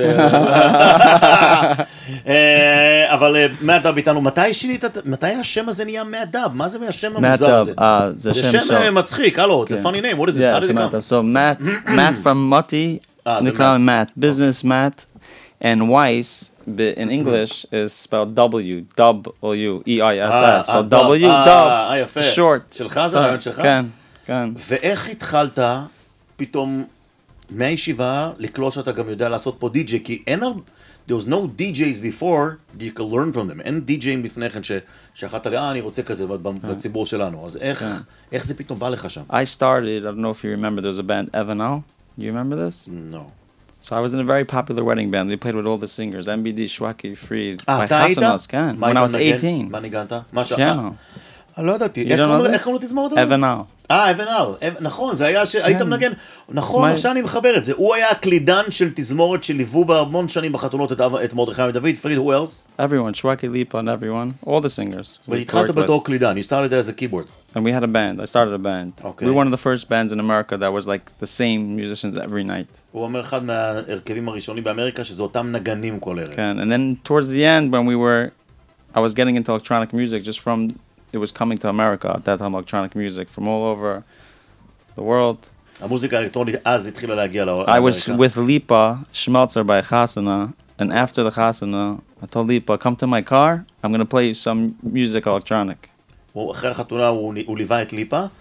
אבל מאט דאב איתנו, מתי שינית, מתי השם הזה נהיה מאט דאב? מה זה השם המוזר הזה? זה שם מצחיק, הלו, זה funny name, what is it? How did it come? So Matt, Matt from Moti, נקרא Matt, business Matt, and Weiss, in English is spelled W, W E I S S. So W, dub, short. שלך זה הרעיון שלך? כן, כן. ואיך התחלת פתאום מהישיבה לקלוט שאתה גם יודע לעשות פה די-ג'יי? כי אין הרבה, there was no די ג'ייז before, you could learn from them. אין די-ג'יים לפני כן שאחת לי, אה, אני רוצה כזה בציבור שלנו. אז איך זה פתאום בא לך שם? I started, I don't know if you remember, there was a band, Evanal. You remember this? No. So I was in a very popular wedding band. We played with all the singers, M B D, Shwaki, Fried, by Chassanos, כן, when I was eighteen. מה ניגנת? פיאנו. לא ידעתי, איך קוראים לו תזמורת הזה? אבנאל. אה, אבנאל, נכון, זה היה שהיית מנגן, נכון, עכשיו אני מחבר את זה, הוא היה הקלידן של תזמורת שליוו בהמון שנים בחתונות את מרדכי ודוד, פריד, who else? Everyone, Shwaki, Lipa, and everyone, all the singers. והתחלת בתור קלידן, you started as a keyboard. And we had a band, I started a band. Okay. We were one of the first bands in America that was like the same musicians every night. הוא אומר אחד מהרכבים הראשונים באמריקה שזה אותם נגנים כל ערב. כן, and then towards the end when we were, I was getting into electronic music just from, it was coming to America at that time, electronic music from all over the world. המוזיקה האלקטרונית אז התחילה להגיע לאמריקה. I was with Lipa Schmelzer by Chasana, and after the Chasana, I told Lipa, come to my car, I'm going to play you some music electronic. אחרי החתונה הוא ליווה את ליפה,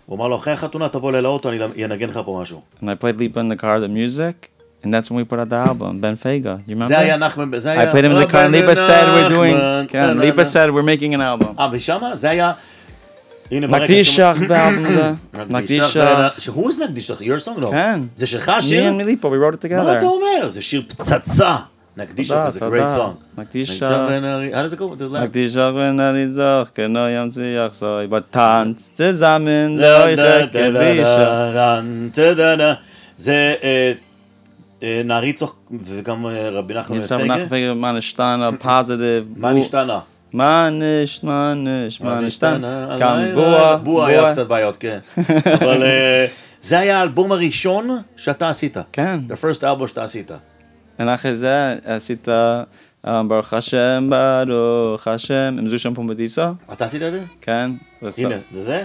הוא אמר לו, אחרי החתונה תבוא לי לאוטו, אני ינגן לך פה משהו. And I played Lipa in the car, the music, and that's when we put out the album, Ben Fega. You remember? זה היה נחמן, זה היה... I played him in the car, and Lipa said we're doing... כן, Lipa said we're making an album. אה, ושמה? זה היה... נקדישך באלבום זה. נקדישך. שהוא זה נקדישך? Your song? לא. כן. זה שלך השיר? Me and Lipa, we wrote it together. מה אתה אומר? זה שיר פצצה. נקדישך, זה great song. נקדישך. How does it go? נקדישך ונריזך, כנו ימציח זוי, בטנץ, תזמן, לאויכה קדישה. זה נעריצוך, וגם רבי נחמן פגה. נחמן פגה, מה נשתנה, פוזיטיב. מה נשתנה? מה נש, מה נש, מה נשתנה. גם בועה. בועה היה קצת בעיות, כן. אבל זה היה האלבום הראשון שאתה עשית. כן. The first album שאתה עשית. ואחרי זה עשית ברוך השם, ברוך השם, עם זו שם פומבדיסה. אתה עשית את זה? כן. הנה, זה זה?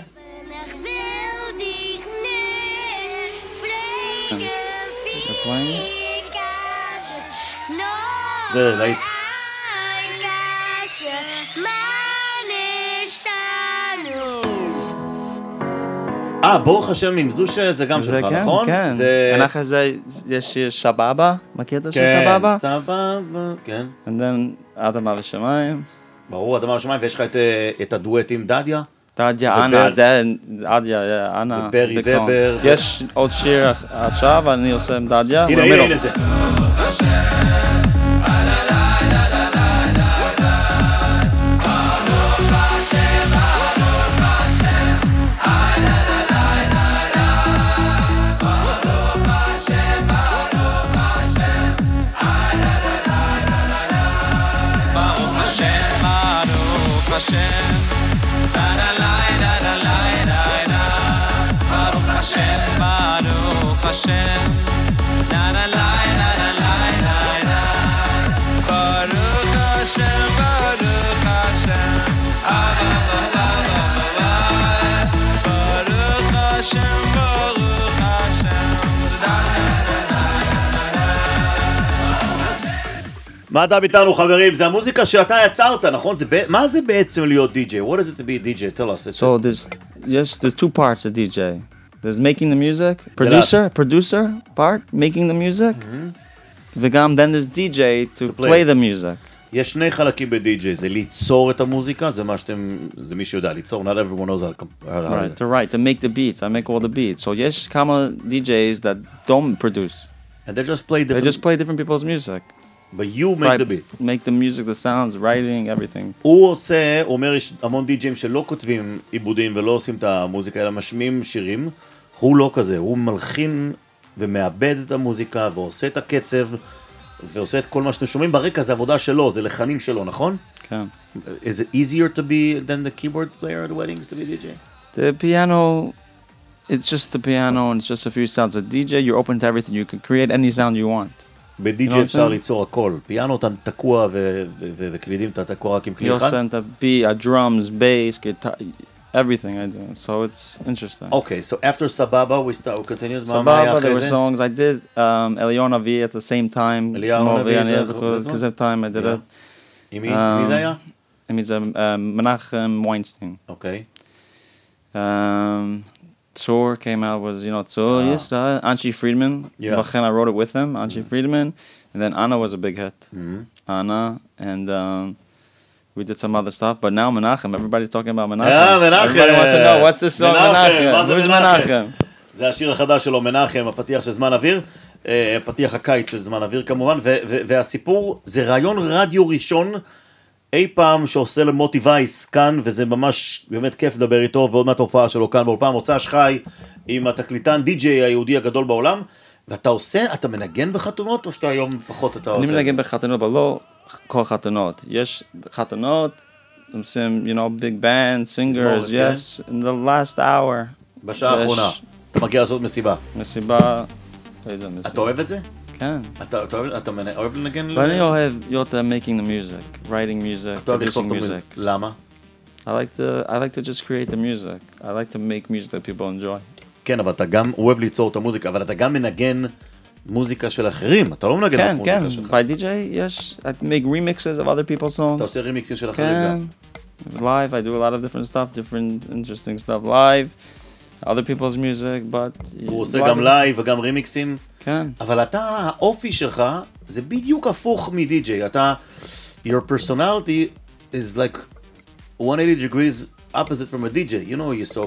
זה להיט. אה, ברוך השם עם זושה זה גם שלך, נכון? כן, כן. ואחרי זה יש שיר סבבה, מכיר את השיר סבבה? כן, סבבה, כן. And then אדמה ושמיים. ברור, אדמה ושמיים, ויש לך את הדואט עם דדיה? דדיה, אנה, זה דדיה, אנה. וברי ובר. יש עוד שיר עכשיו, אני עושה עם דדיה. הנה, הנה, הנה זה. מה אתה איתנו חברים? זה המוזיקה שאתה יצרת, נכון? מה זה בעצם להיות די-ג'יי? What is it to be a די ג'יי? Tell us. So there's, yes, there's two parts of די ג'יי. There's making the music, producer, producer part, making the music, וגם then there's די ג'יי to play the music. יש שני חלקים ב-די ג'יי, זה ליצור את המוזיקה, זה מה שאתם, זה מי שיודע, ליצור, not everyone knows how to... Right, to write, to make the beats, I make all the beats. So יש כמה די ג'יי's that don't produce. And they just play different... They just play different people's music. But you make right, the beat. Make the music, the sounds, writing, everything. הוא עושה, הוא אומר, יש המון די-ג'ים שלא כותבים עיבודים ולא עושים את המוזיקה, אלא משמיעים שירים. הוא לא כזה, הוא מלחין ומאבד את המוזיקה ועושה את הקצב ועושה את כל מה שאתם שומעים ברקע, זה עבודה שלו, זה לחנים שלו, נכון? כן. Is it easier to be than the keyboard player at weddings to be די ג'יי? The piano, it's just the piano and it's just a few sounds. A די ג'יי, you're open to everything. You can create any sound you want. ב-די ג'יי אפשר ליצור הכל. פיאנו אתה תקוע וכבידים אתה תקוע רק עם כלי אחד? You send a beat, a drums, bass, guitar, everything I do. So it's interesting. Okay, so after Sababa we start, we continued. Sababa, there were songs. I did um, Eliona V at the same time. Eliona V, at the same time I did it. מי זה היה? מי זה? Menachem Weinstein. Okay. Um... Tzor came out was, you know, Tzor, ah. yes, uh, Anchi Friedman. Yeah. I wrote it with him, Anchi mm-hmm. Friedman. And then Anna was a big hit. Mm-hmm. Anna, and um, we did some other stuff. But now Menachem, everybody's talking about Menachem. Yeah, Menachem. Everybody wants to know, what's this song, Menachem? Who's Menachem? זה השיר החדש שלו, מנחם, הפתיח של זמן אוויר. הפתיח הקיץ של זמן אוויר כמובן. והסיפור, זה רעיון רדיו ראשון אי פעם שעושה למוטי וייס כאן, וזה ממש באמת כיף לדבר איתו, ועוד מעט ההופעה שלו כאן באולפן מוצ"ש חי, עם התקליטן די-ג'יי היהודי הגדול בעולם, ואתה עושה, אתה מנגן בחתונות, או שאתה היום פחות אתה עושה? אני מנגן בחתונות, אבל לא כל חתונות. יש חתונות, הם עושים, you know, big band, singers, yes, in the last hour. בשעה האחרונה, אתה מגיע לעשות מסיבה. מסיבה, אתה אוהב את זה? כן. אתה אוהב לנגן? ואני אוהב יותר making the music, writing music, producing music. למה? I like to, I like to just create the music. I like to make music that people enjoy. כן, אבל אתה גם אוהב ליצור את המוזיקה, אבל אתה גם מנגן מוזיקה של אחרים. אתה לא מנגן את המוזיקה שלך. כן, כן. by די-ג'יי, יש, I make remixes of other people's songs. אתה עושה רימיקסים של אחרים גם. Live, I do a lot of different stuff, different interesting stuff live. other people's music, but... הוא עושה גם לייב וגם רימיקסים. כן. אבל אתה, האופי שלך, זה בדיוק הפוך מדי-ג'יי. אתה, your personality is like one hundred eighty degrees opposite from a די-ג'יי. You know, you're so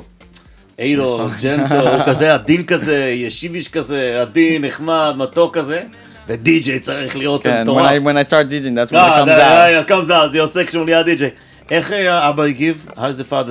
אידו, ג'נטו, הוא כזה עדין כזה, ישיביש כזה, עדין, נחמד, מתוק כזה. ודי-ג'יי צריך להיות מטורף. כן, when I start DJing, that's when it comes out. it comes out, זה יוצא כשהוא נהיה די-ג'יי. איך אבא הגיב? How does the father,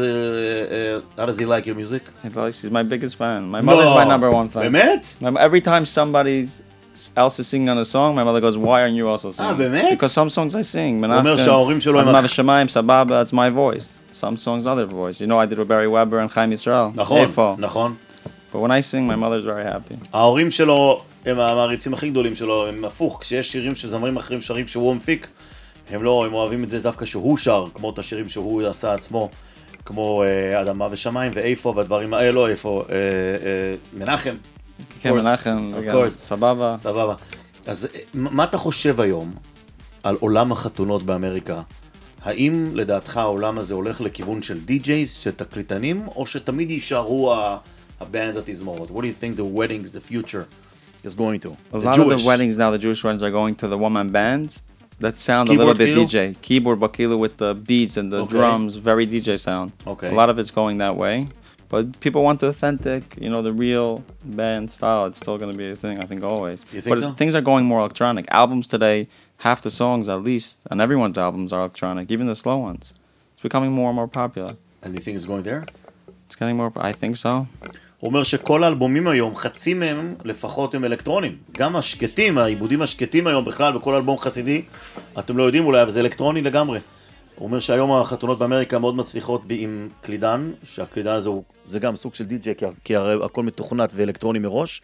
uh, how does he like your music? He's my biggest fan. My mother's my number one fan. באמת? Every time somebody else is singing on a song, my mother goes, why aren't you also singing? אה, באמת? Because some songs I sing. הוא אומר שההורים שלו הם... אדמה ושמיים, סבבה, it's my voice. Some songs other voice. You know, I did with Barry Weber and Chaim Yisrael. נכון, נכון. But when I sing, my mother's very happy. ההורים שלו הם המעריצים הכי גדולים שלו, הם הפוך. כשיש שירים שזמרים אחרים שרים שהוא מפיק, הם לא, הם אוהבים את זה דווקא שהוא שר, כמו את השירים שהוא עשה עצמו, כמו אה, אדמה ושמיים ואיפה, והדברים האלה, לא איפה, אה, אה, מנחם. כן, מנחם, סבבה. סבבה. אז מה אתה חושב היום על עולם החתונות באמריקה? האם לדעתך העולם הזה הולך לכיוון של די-ג'ייז, של תקליטנים, או שתמיד יישארו הבנדס התזמורות? What do you think the weddings, the future is going to? A lot of the weddings now, the Jewish ones are going to the one-man bands that sound a little bit D J. Keyboard bakilu with the beats and the okay. drums, very D J sound. Okay. A lot of it's going that way. But people want the authentic, you know, the real band style. It's still going to be a thing, I think, always. You think but so? Things are going more electronic. Albums today, half the songs at least, and everyone's albums are electronic, even the slow ones. It's becoming more and more popular. And you think it's going there? It's getting more, I think so. הוא אומר שכל האלבומים היום, חצי מהם לפחות הם אלקטרונים. גם השקטים, העיבודים השקטים היום בכלל, בכל אלבום חסידי, אתם לא יודעים אולי, אבל זה אלקטרוני לגמרי. הוא אומר שהיום החתונות באמריקה מאוד מצליחות עם קלידן, שהקלידן הזה הוא, זה גם סוג של די-ג'יי, כי הרי הכל מתוכנת ואלקטרוני מראש,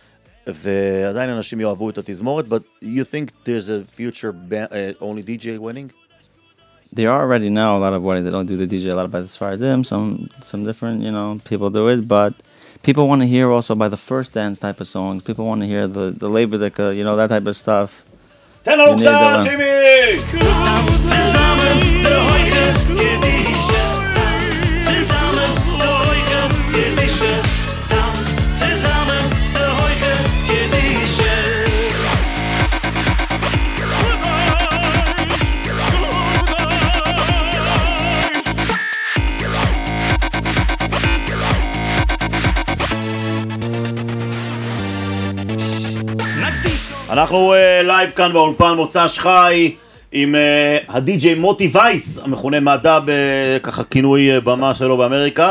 ועדיין אנשים יאהבו את התזמורת, but you think there's a future uh, only די ג'יי wedding? There are already now a lot of weddings that don't do the D J, a lot of by the Sfaradim, some some different, you know, people do it, but people want to hear also by the first dance type of songs. People want to hear the the Leibedika, you know, that type of stuff. Tell us, uh, Jimmy! אנחנו לייב כאן באולפן מוצ"ש חי עם הדי-ג'יי מוטי וייס, המכונה מדע בככה כינוי במה שלו באמריקה.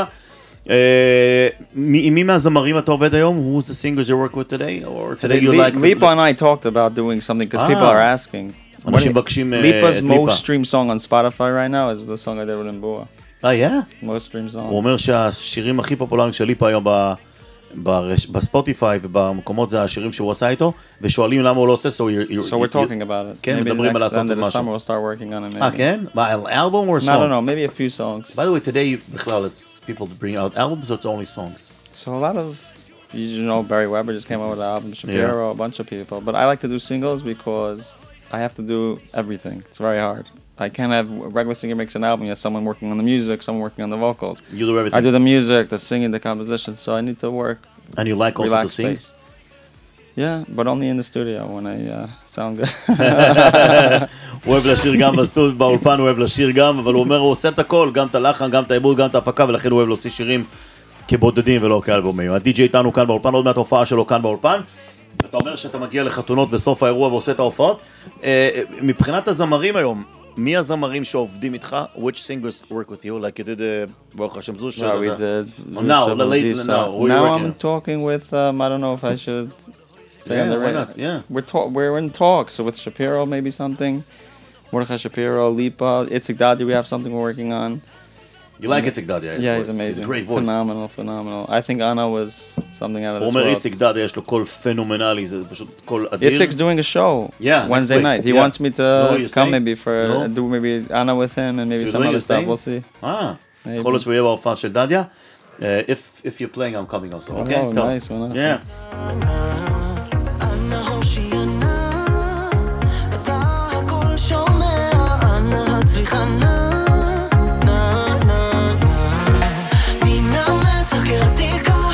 עם מי מהזמרים אתה עובד היום? Who's the singers you work with today? Or today you like... Lipa and I talked about doing something because people are asking. אנשים מבקשים את Lipa's most streamed song on Spotify right now is the song I did with Mbua. אה, yeah? Most streamed song. הוא אומר שהשירים הכי פופולריים של ליפה היום ב... בספוטיפיי ובמקומות זה השירים שהוא עשה איתו, ושואלים למה הוא לא עושה, so you're... So we're talking about it. כן, מדברים על לעשות את משהו. summer we'll start working on it maybe. אה, כן? מה, album or song? No, no, no, maybe a few songs. By the way, today, בכלל, it's people to bring out albums, or it's only songs? So a lot of, you know, Barry Weber just came out with an album, Shapiro, a bunch of people, but I like to do singles because I have to do everything. It's very hard. I can't have a regular singer makes an album. You have someone working on the music, someone working on the vocals. You do everything. I do the music, the singing, the composition, so I need to work. And you like also to sing? Space. Yeah, but only in the studio when I uh, sound good. הוא אוהב לשיר גם בסטודיו, באולפן הוא אוהב לשיר גם, אבל הוא אומר, הוא עושה את הכל, גם את הלחן, גם את העיבוד, גם את ההפקה, ולכן הוא אוהב להוציא שירים כבודדים ולא כאלבומים. הדי-ג'יי איתנו כאן באולפן, עוד מעט ההופעה שלו כאן באולפן. אתה אומר שאתה מגיע לחתונות בסוף האירוע ועושה את ההופעות. מבחינת הזמרים היום, מי הזמרים שעובדים איתך? Which singers work with you? Like you did ברוך השם זוש? No, we did. Oh, now, the late, now. Now I'm talking with, um, I don't know if I should say on the radio. Not? Yeah. We're, ta- we're in talks, so with Shapiro maybe something. Mordechai Shapiro, Lipa, Itzik Dadi, we have something we're working on. You like Itzik Dadi? Yeah, he's amazing. He's a great voice. Phenomenal, phenomenal. I think Anna was something out of this world. world. Itzik Dadi יש לו קול פנומנלי, זה פשוט קול אדיר. Itzik's doing a show yeah, Wednesday night. He yeah. wants me to no, come maybe for no? do maybe Anna with him and maybe so some other stuff. We'll see. Ah, יכול להיות שהוא יהיה בהופעה של דדיה. If if you're playing, I'm coming also. Okay. Oh, nice one. Yeah. Tina me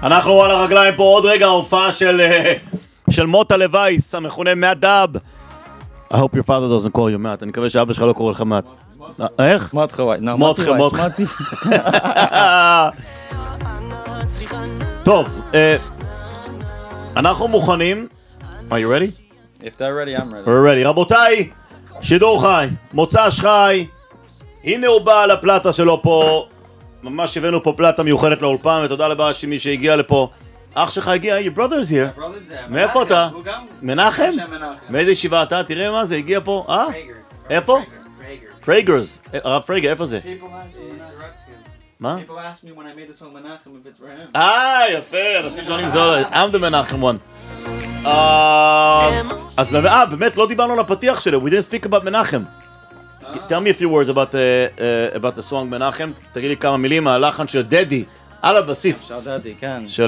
אנחנו על הרגליים פה עוד רגע, ההופעה של, של מוטה לווייס, המכונה מאט דאב. I hope your father doesn't call you מאט, אני מקווה שאבא שלך לא קורא לך מאט. איך? מותחה ווייט. מותחה, מותחה. טוב, אנחנו מוכנים. Are you ready? If they're ready, I'm ready. We're ready. רבותיי, שידור חי, מוצ"ש חי. הנה הוא בא לפלטה שלו פה. ממש הבאנו פה פלטה מיוחדת לאולפן, ותודה לבא שמי שהגיע לפה. אח שלך הגיע, your brother is here. מאיפה אתה? מנחם? מאיזה ישיבה אתה? תראה מה זה, הגיע פה. אה? איפה? פרייגרס. הרב פרייגר, איפה זה? מה? אה, יפה, אנשים שונים זו, I'm the מנחם one. אז באמת, לא דיברנו על הפתיח שלו, we didn't speak about מנחם. Tell me a few words about the, uh, about the song מנחם. תגיד לי כמה מילים, הלחן של דדי, על הבסיס. של דדי, כן. של...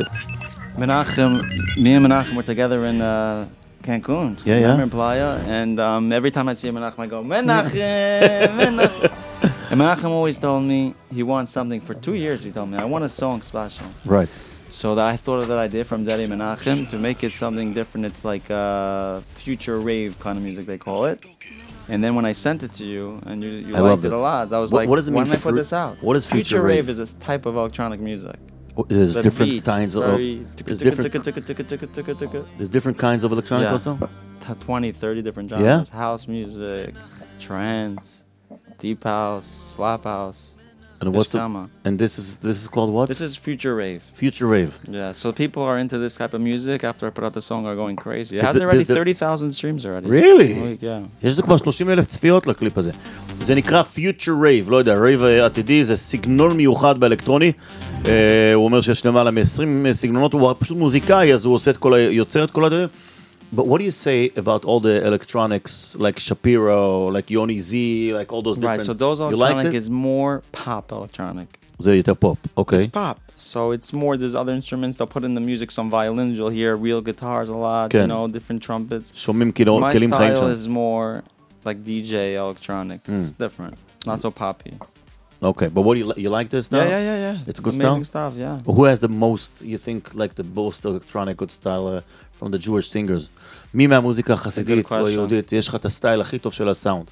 מנחם, me and Menachem were together in uh, Cancun. Yeah, yeah. Remember in Playa? And um, every time I see Menachem, I go, Menachem, Menachem. And Menachem always told me he wants something for two years. He told me, I want a song special. Right. So that I thought of that idea from Daddy Menachem to make it something different. It's like uh, future rave kind of music, they call it. And then when I sent it to you, and you, you liked it, it a lot, I was what, like, what does it why mean don't I put fru- this out? What is future, future rave? rave? Is a type of electronic music. There's the different beat, kinds of... very There's different, there's different kinds of electronic yeah. also? twenty, thirty different genres. Yeah? House music, trance, deep house, slap house. And what's the, and this is this is called what? This is future rave. Future rave. Yeah, so people are into this type of music after I put out the song are going crazy. It Is has the- already does the- thirty thousand streams already. Really? Oh, yeah. יש לזה כבר שלושים אלף צפיות לקליפ הזה. זה נקרא Future Rave, לא יודע, רייב עתידי, זה סגנון מיוחד באלקטרוני. אה, הוא אומר שיש למעלה מ-עשרים סגנונות, הוא פשוט מוזיקאי, אז הוא עושה את כל, ה- יוצר את כל הדברים. But what do you say about all the electronics, like Shapiro, like Yoni Z, like all those different... Right, so those You liked electronic it? is more pop electronic. זה יותר פופ, אוקיי. It's pop. So it's more, there's other instruments, they'll put in the music, some violins, you'll hear real guitars a lot, כן. you know, different trumpets. שומעים כאילו- My כלים חיים style שם. is more like D J electronic. It's Mm. different, not so poppy. Okay, but what do you li- you like this style? Yeah, yeah, yeah, yeah. It's a good It's amazing style? stuff, yeah. Who has the most, you think, like the most electronic good style uh, from the Jewish singers? מי מהמוזיקה החסידית או question. היהודית, יש לך את הסטייל הכי טוב של הסאונד?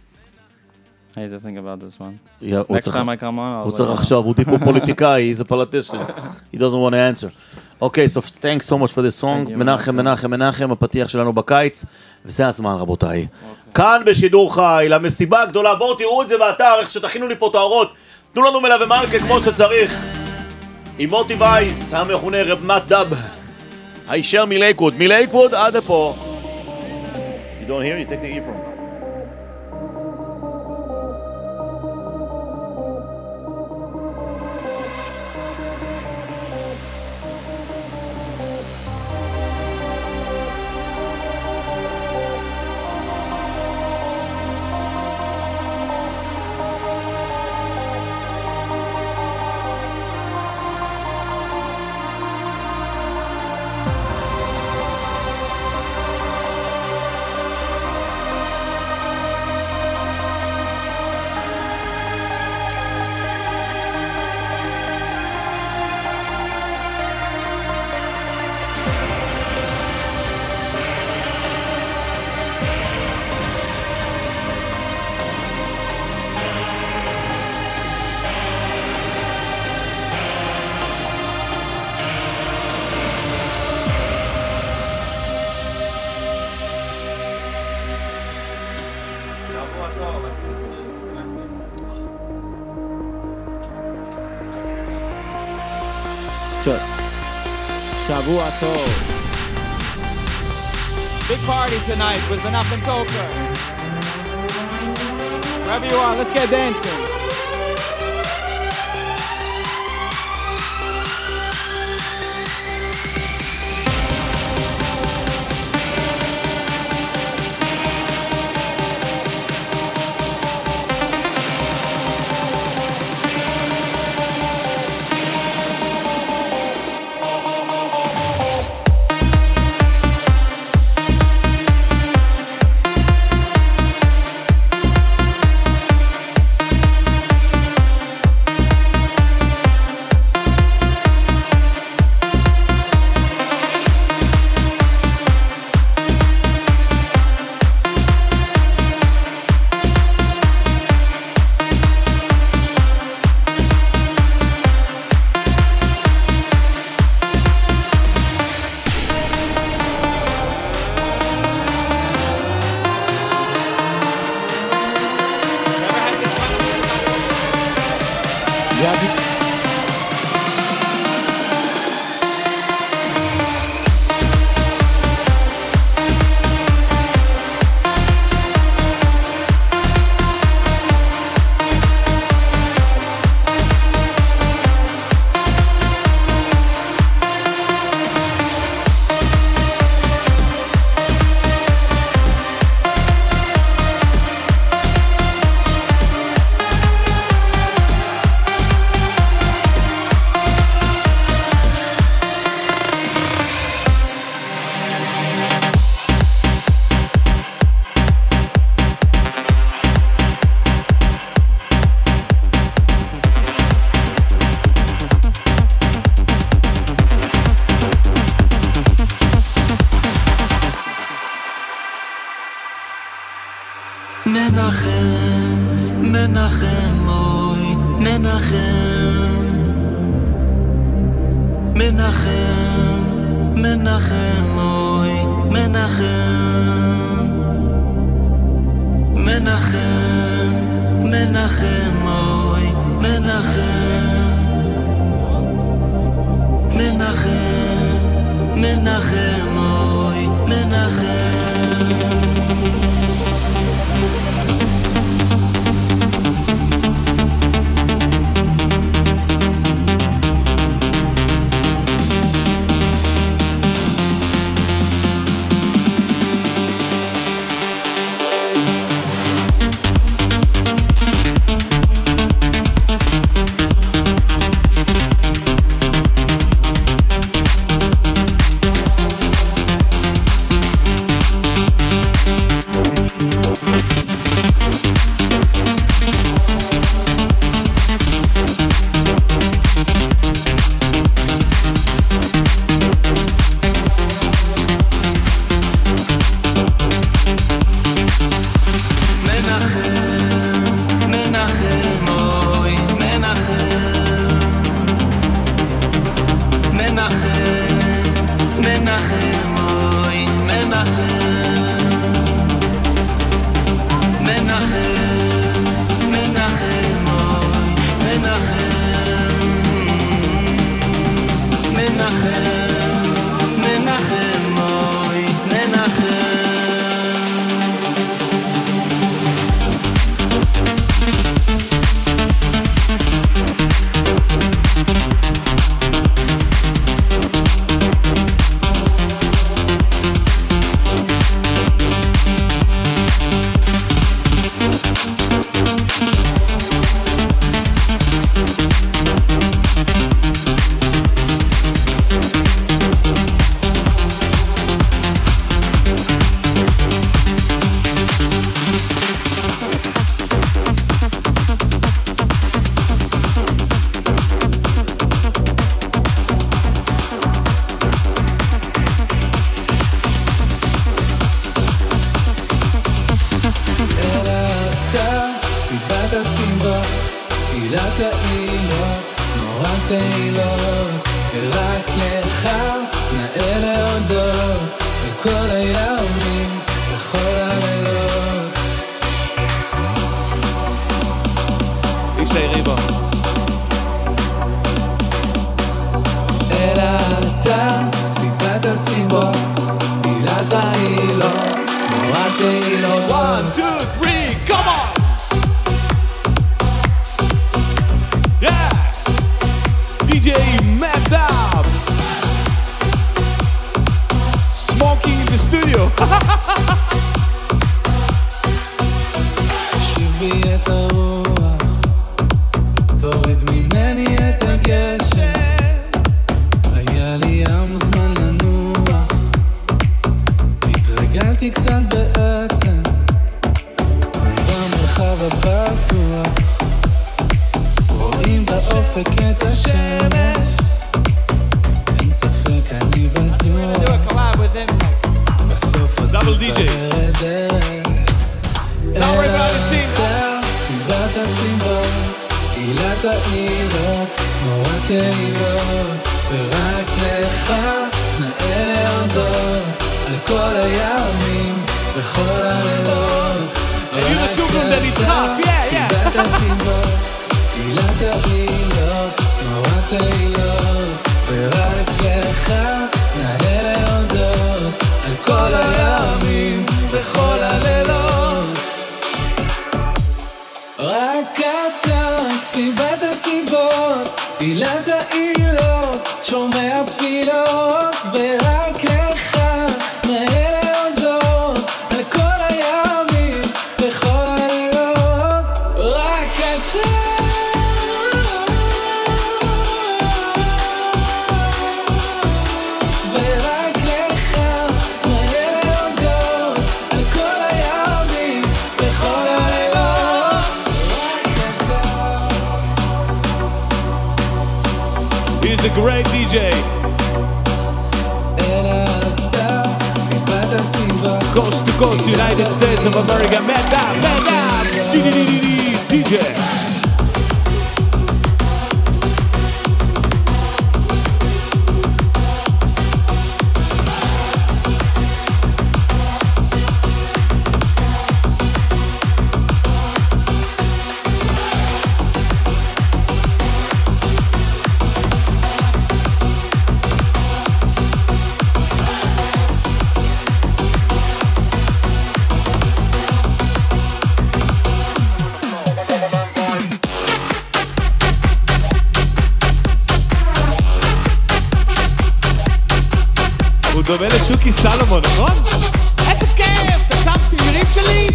I need to think about this one. Yeah, הוא Next צריך- time I come on, I'll הוא let צריך you know. עכשיו, הוא טיפול פוליטיקאי, he's a politician. He doesn't want to answer. Okay, so thanks so much for this song. Thank you, מנחם, מנחם, מנחם, הפתיח שלנו בקיץ, וזה הזמן רבותיי. כאן בשידור חי, למסיבה הגדולה, בואו תראו את זה באתר, איך שתכינו לי פה תאורות. תנו לנו מלווה מלכה כמו שצריך. עם מוטי וייס, המכונה רב מאט דאב. הישר מלייקווד, מלייקווד עד לפה. You don't hear? You take the earphones. Shavua Tov. Big party tonight with Menachem Toker. Wherever you are, let's get dancing. Thank מנחם, מנחם, אוי, מנחם, מנחם, מנחם, אוי, מנחם, מנחם, מנחם, אוי, מנחם, מנחם, מנחם, אוי, מנחם. He's a great D J. אלא אתה, סיבת הסיבות coast to coast, United States of America, man up, man up, D J. הוא דומה לשוקי סלומון, נכון? איזה כיף! אתה שם ציורים שלי?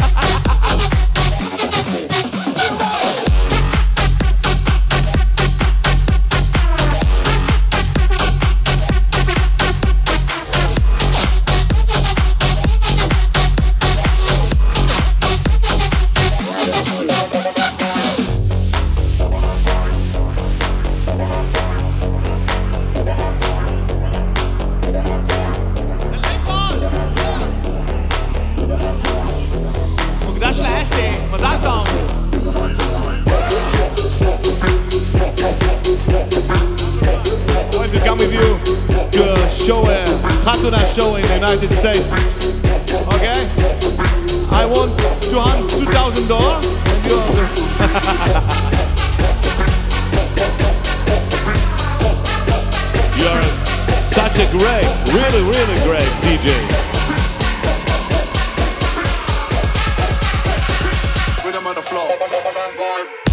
מוקדש לאסתי, מזל טוב! Going to come with you to a show, a Hatuna show in the United States. Okay? I want two thousand dollars and you have the... You're such a great, really, really great D J. Rhythm on the floor.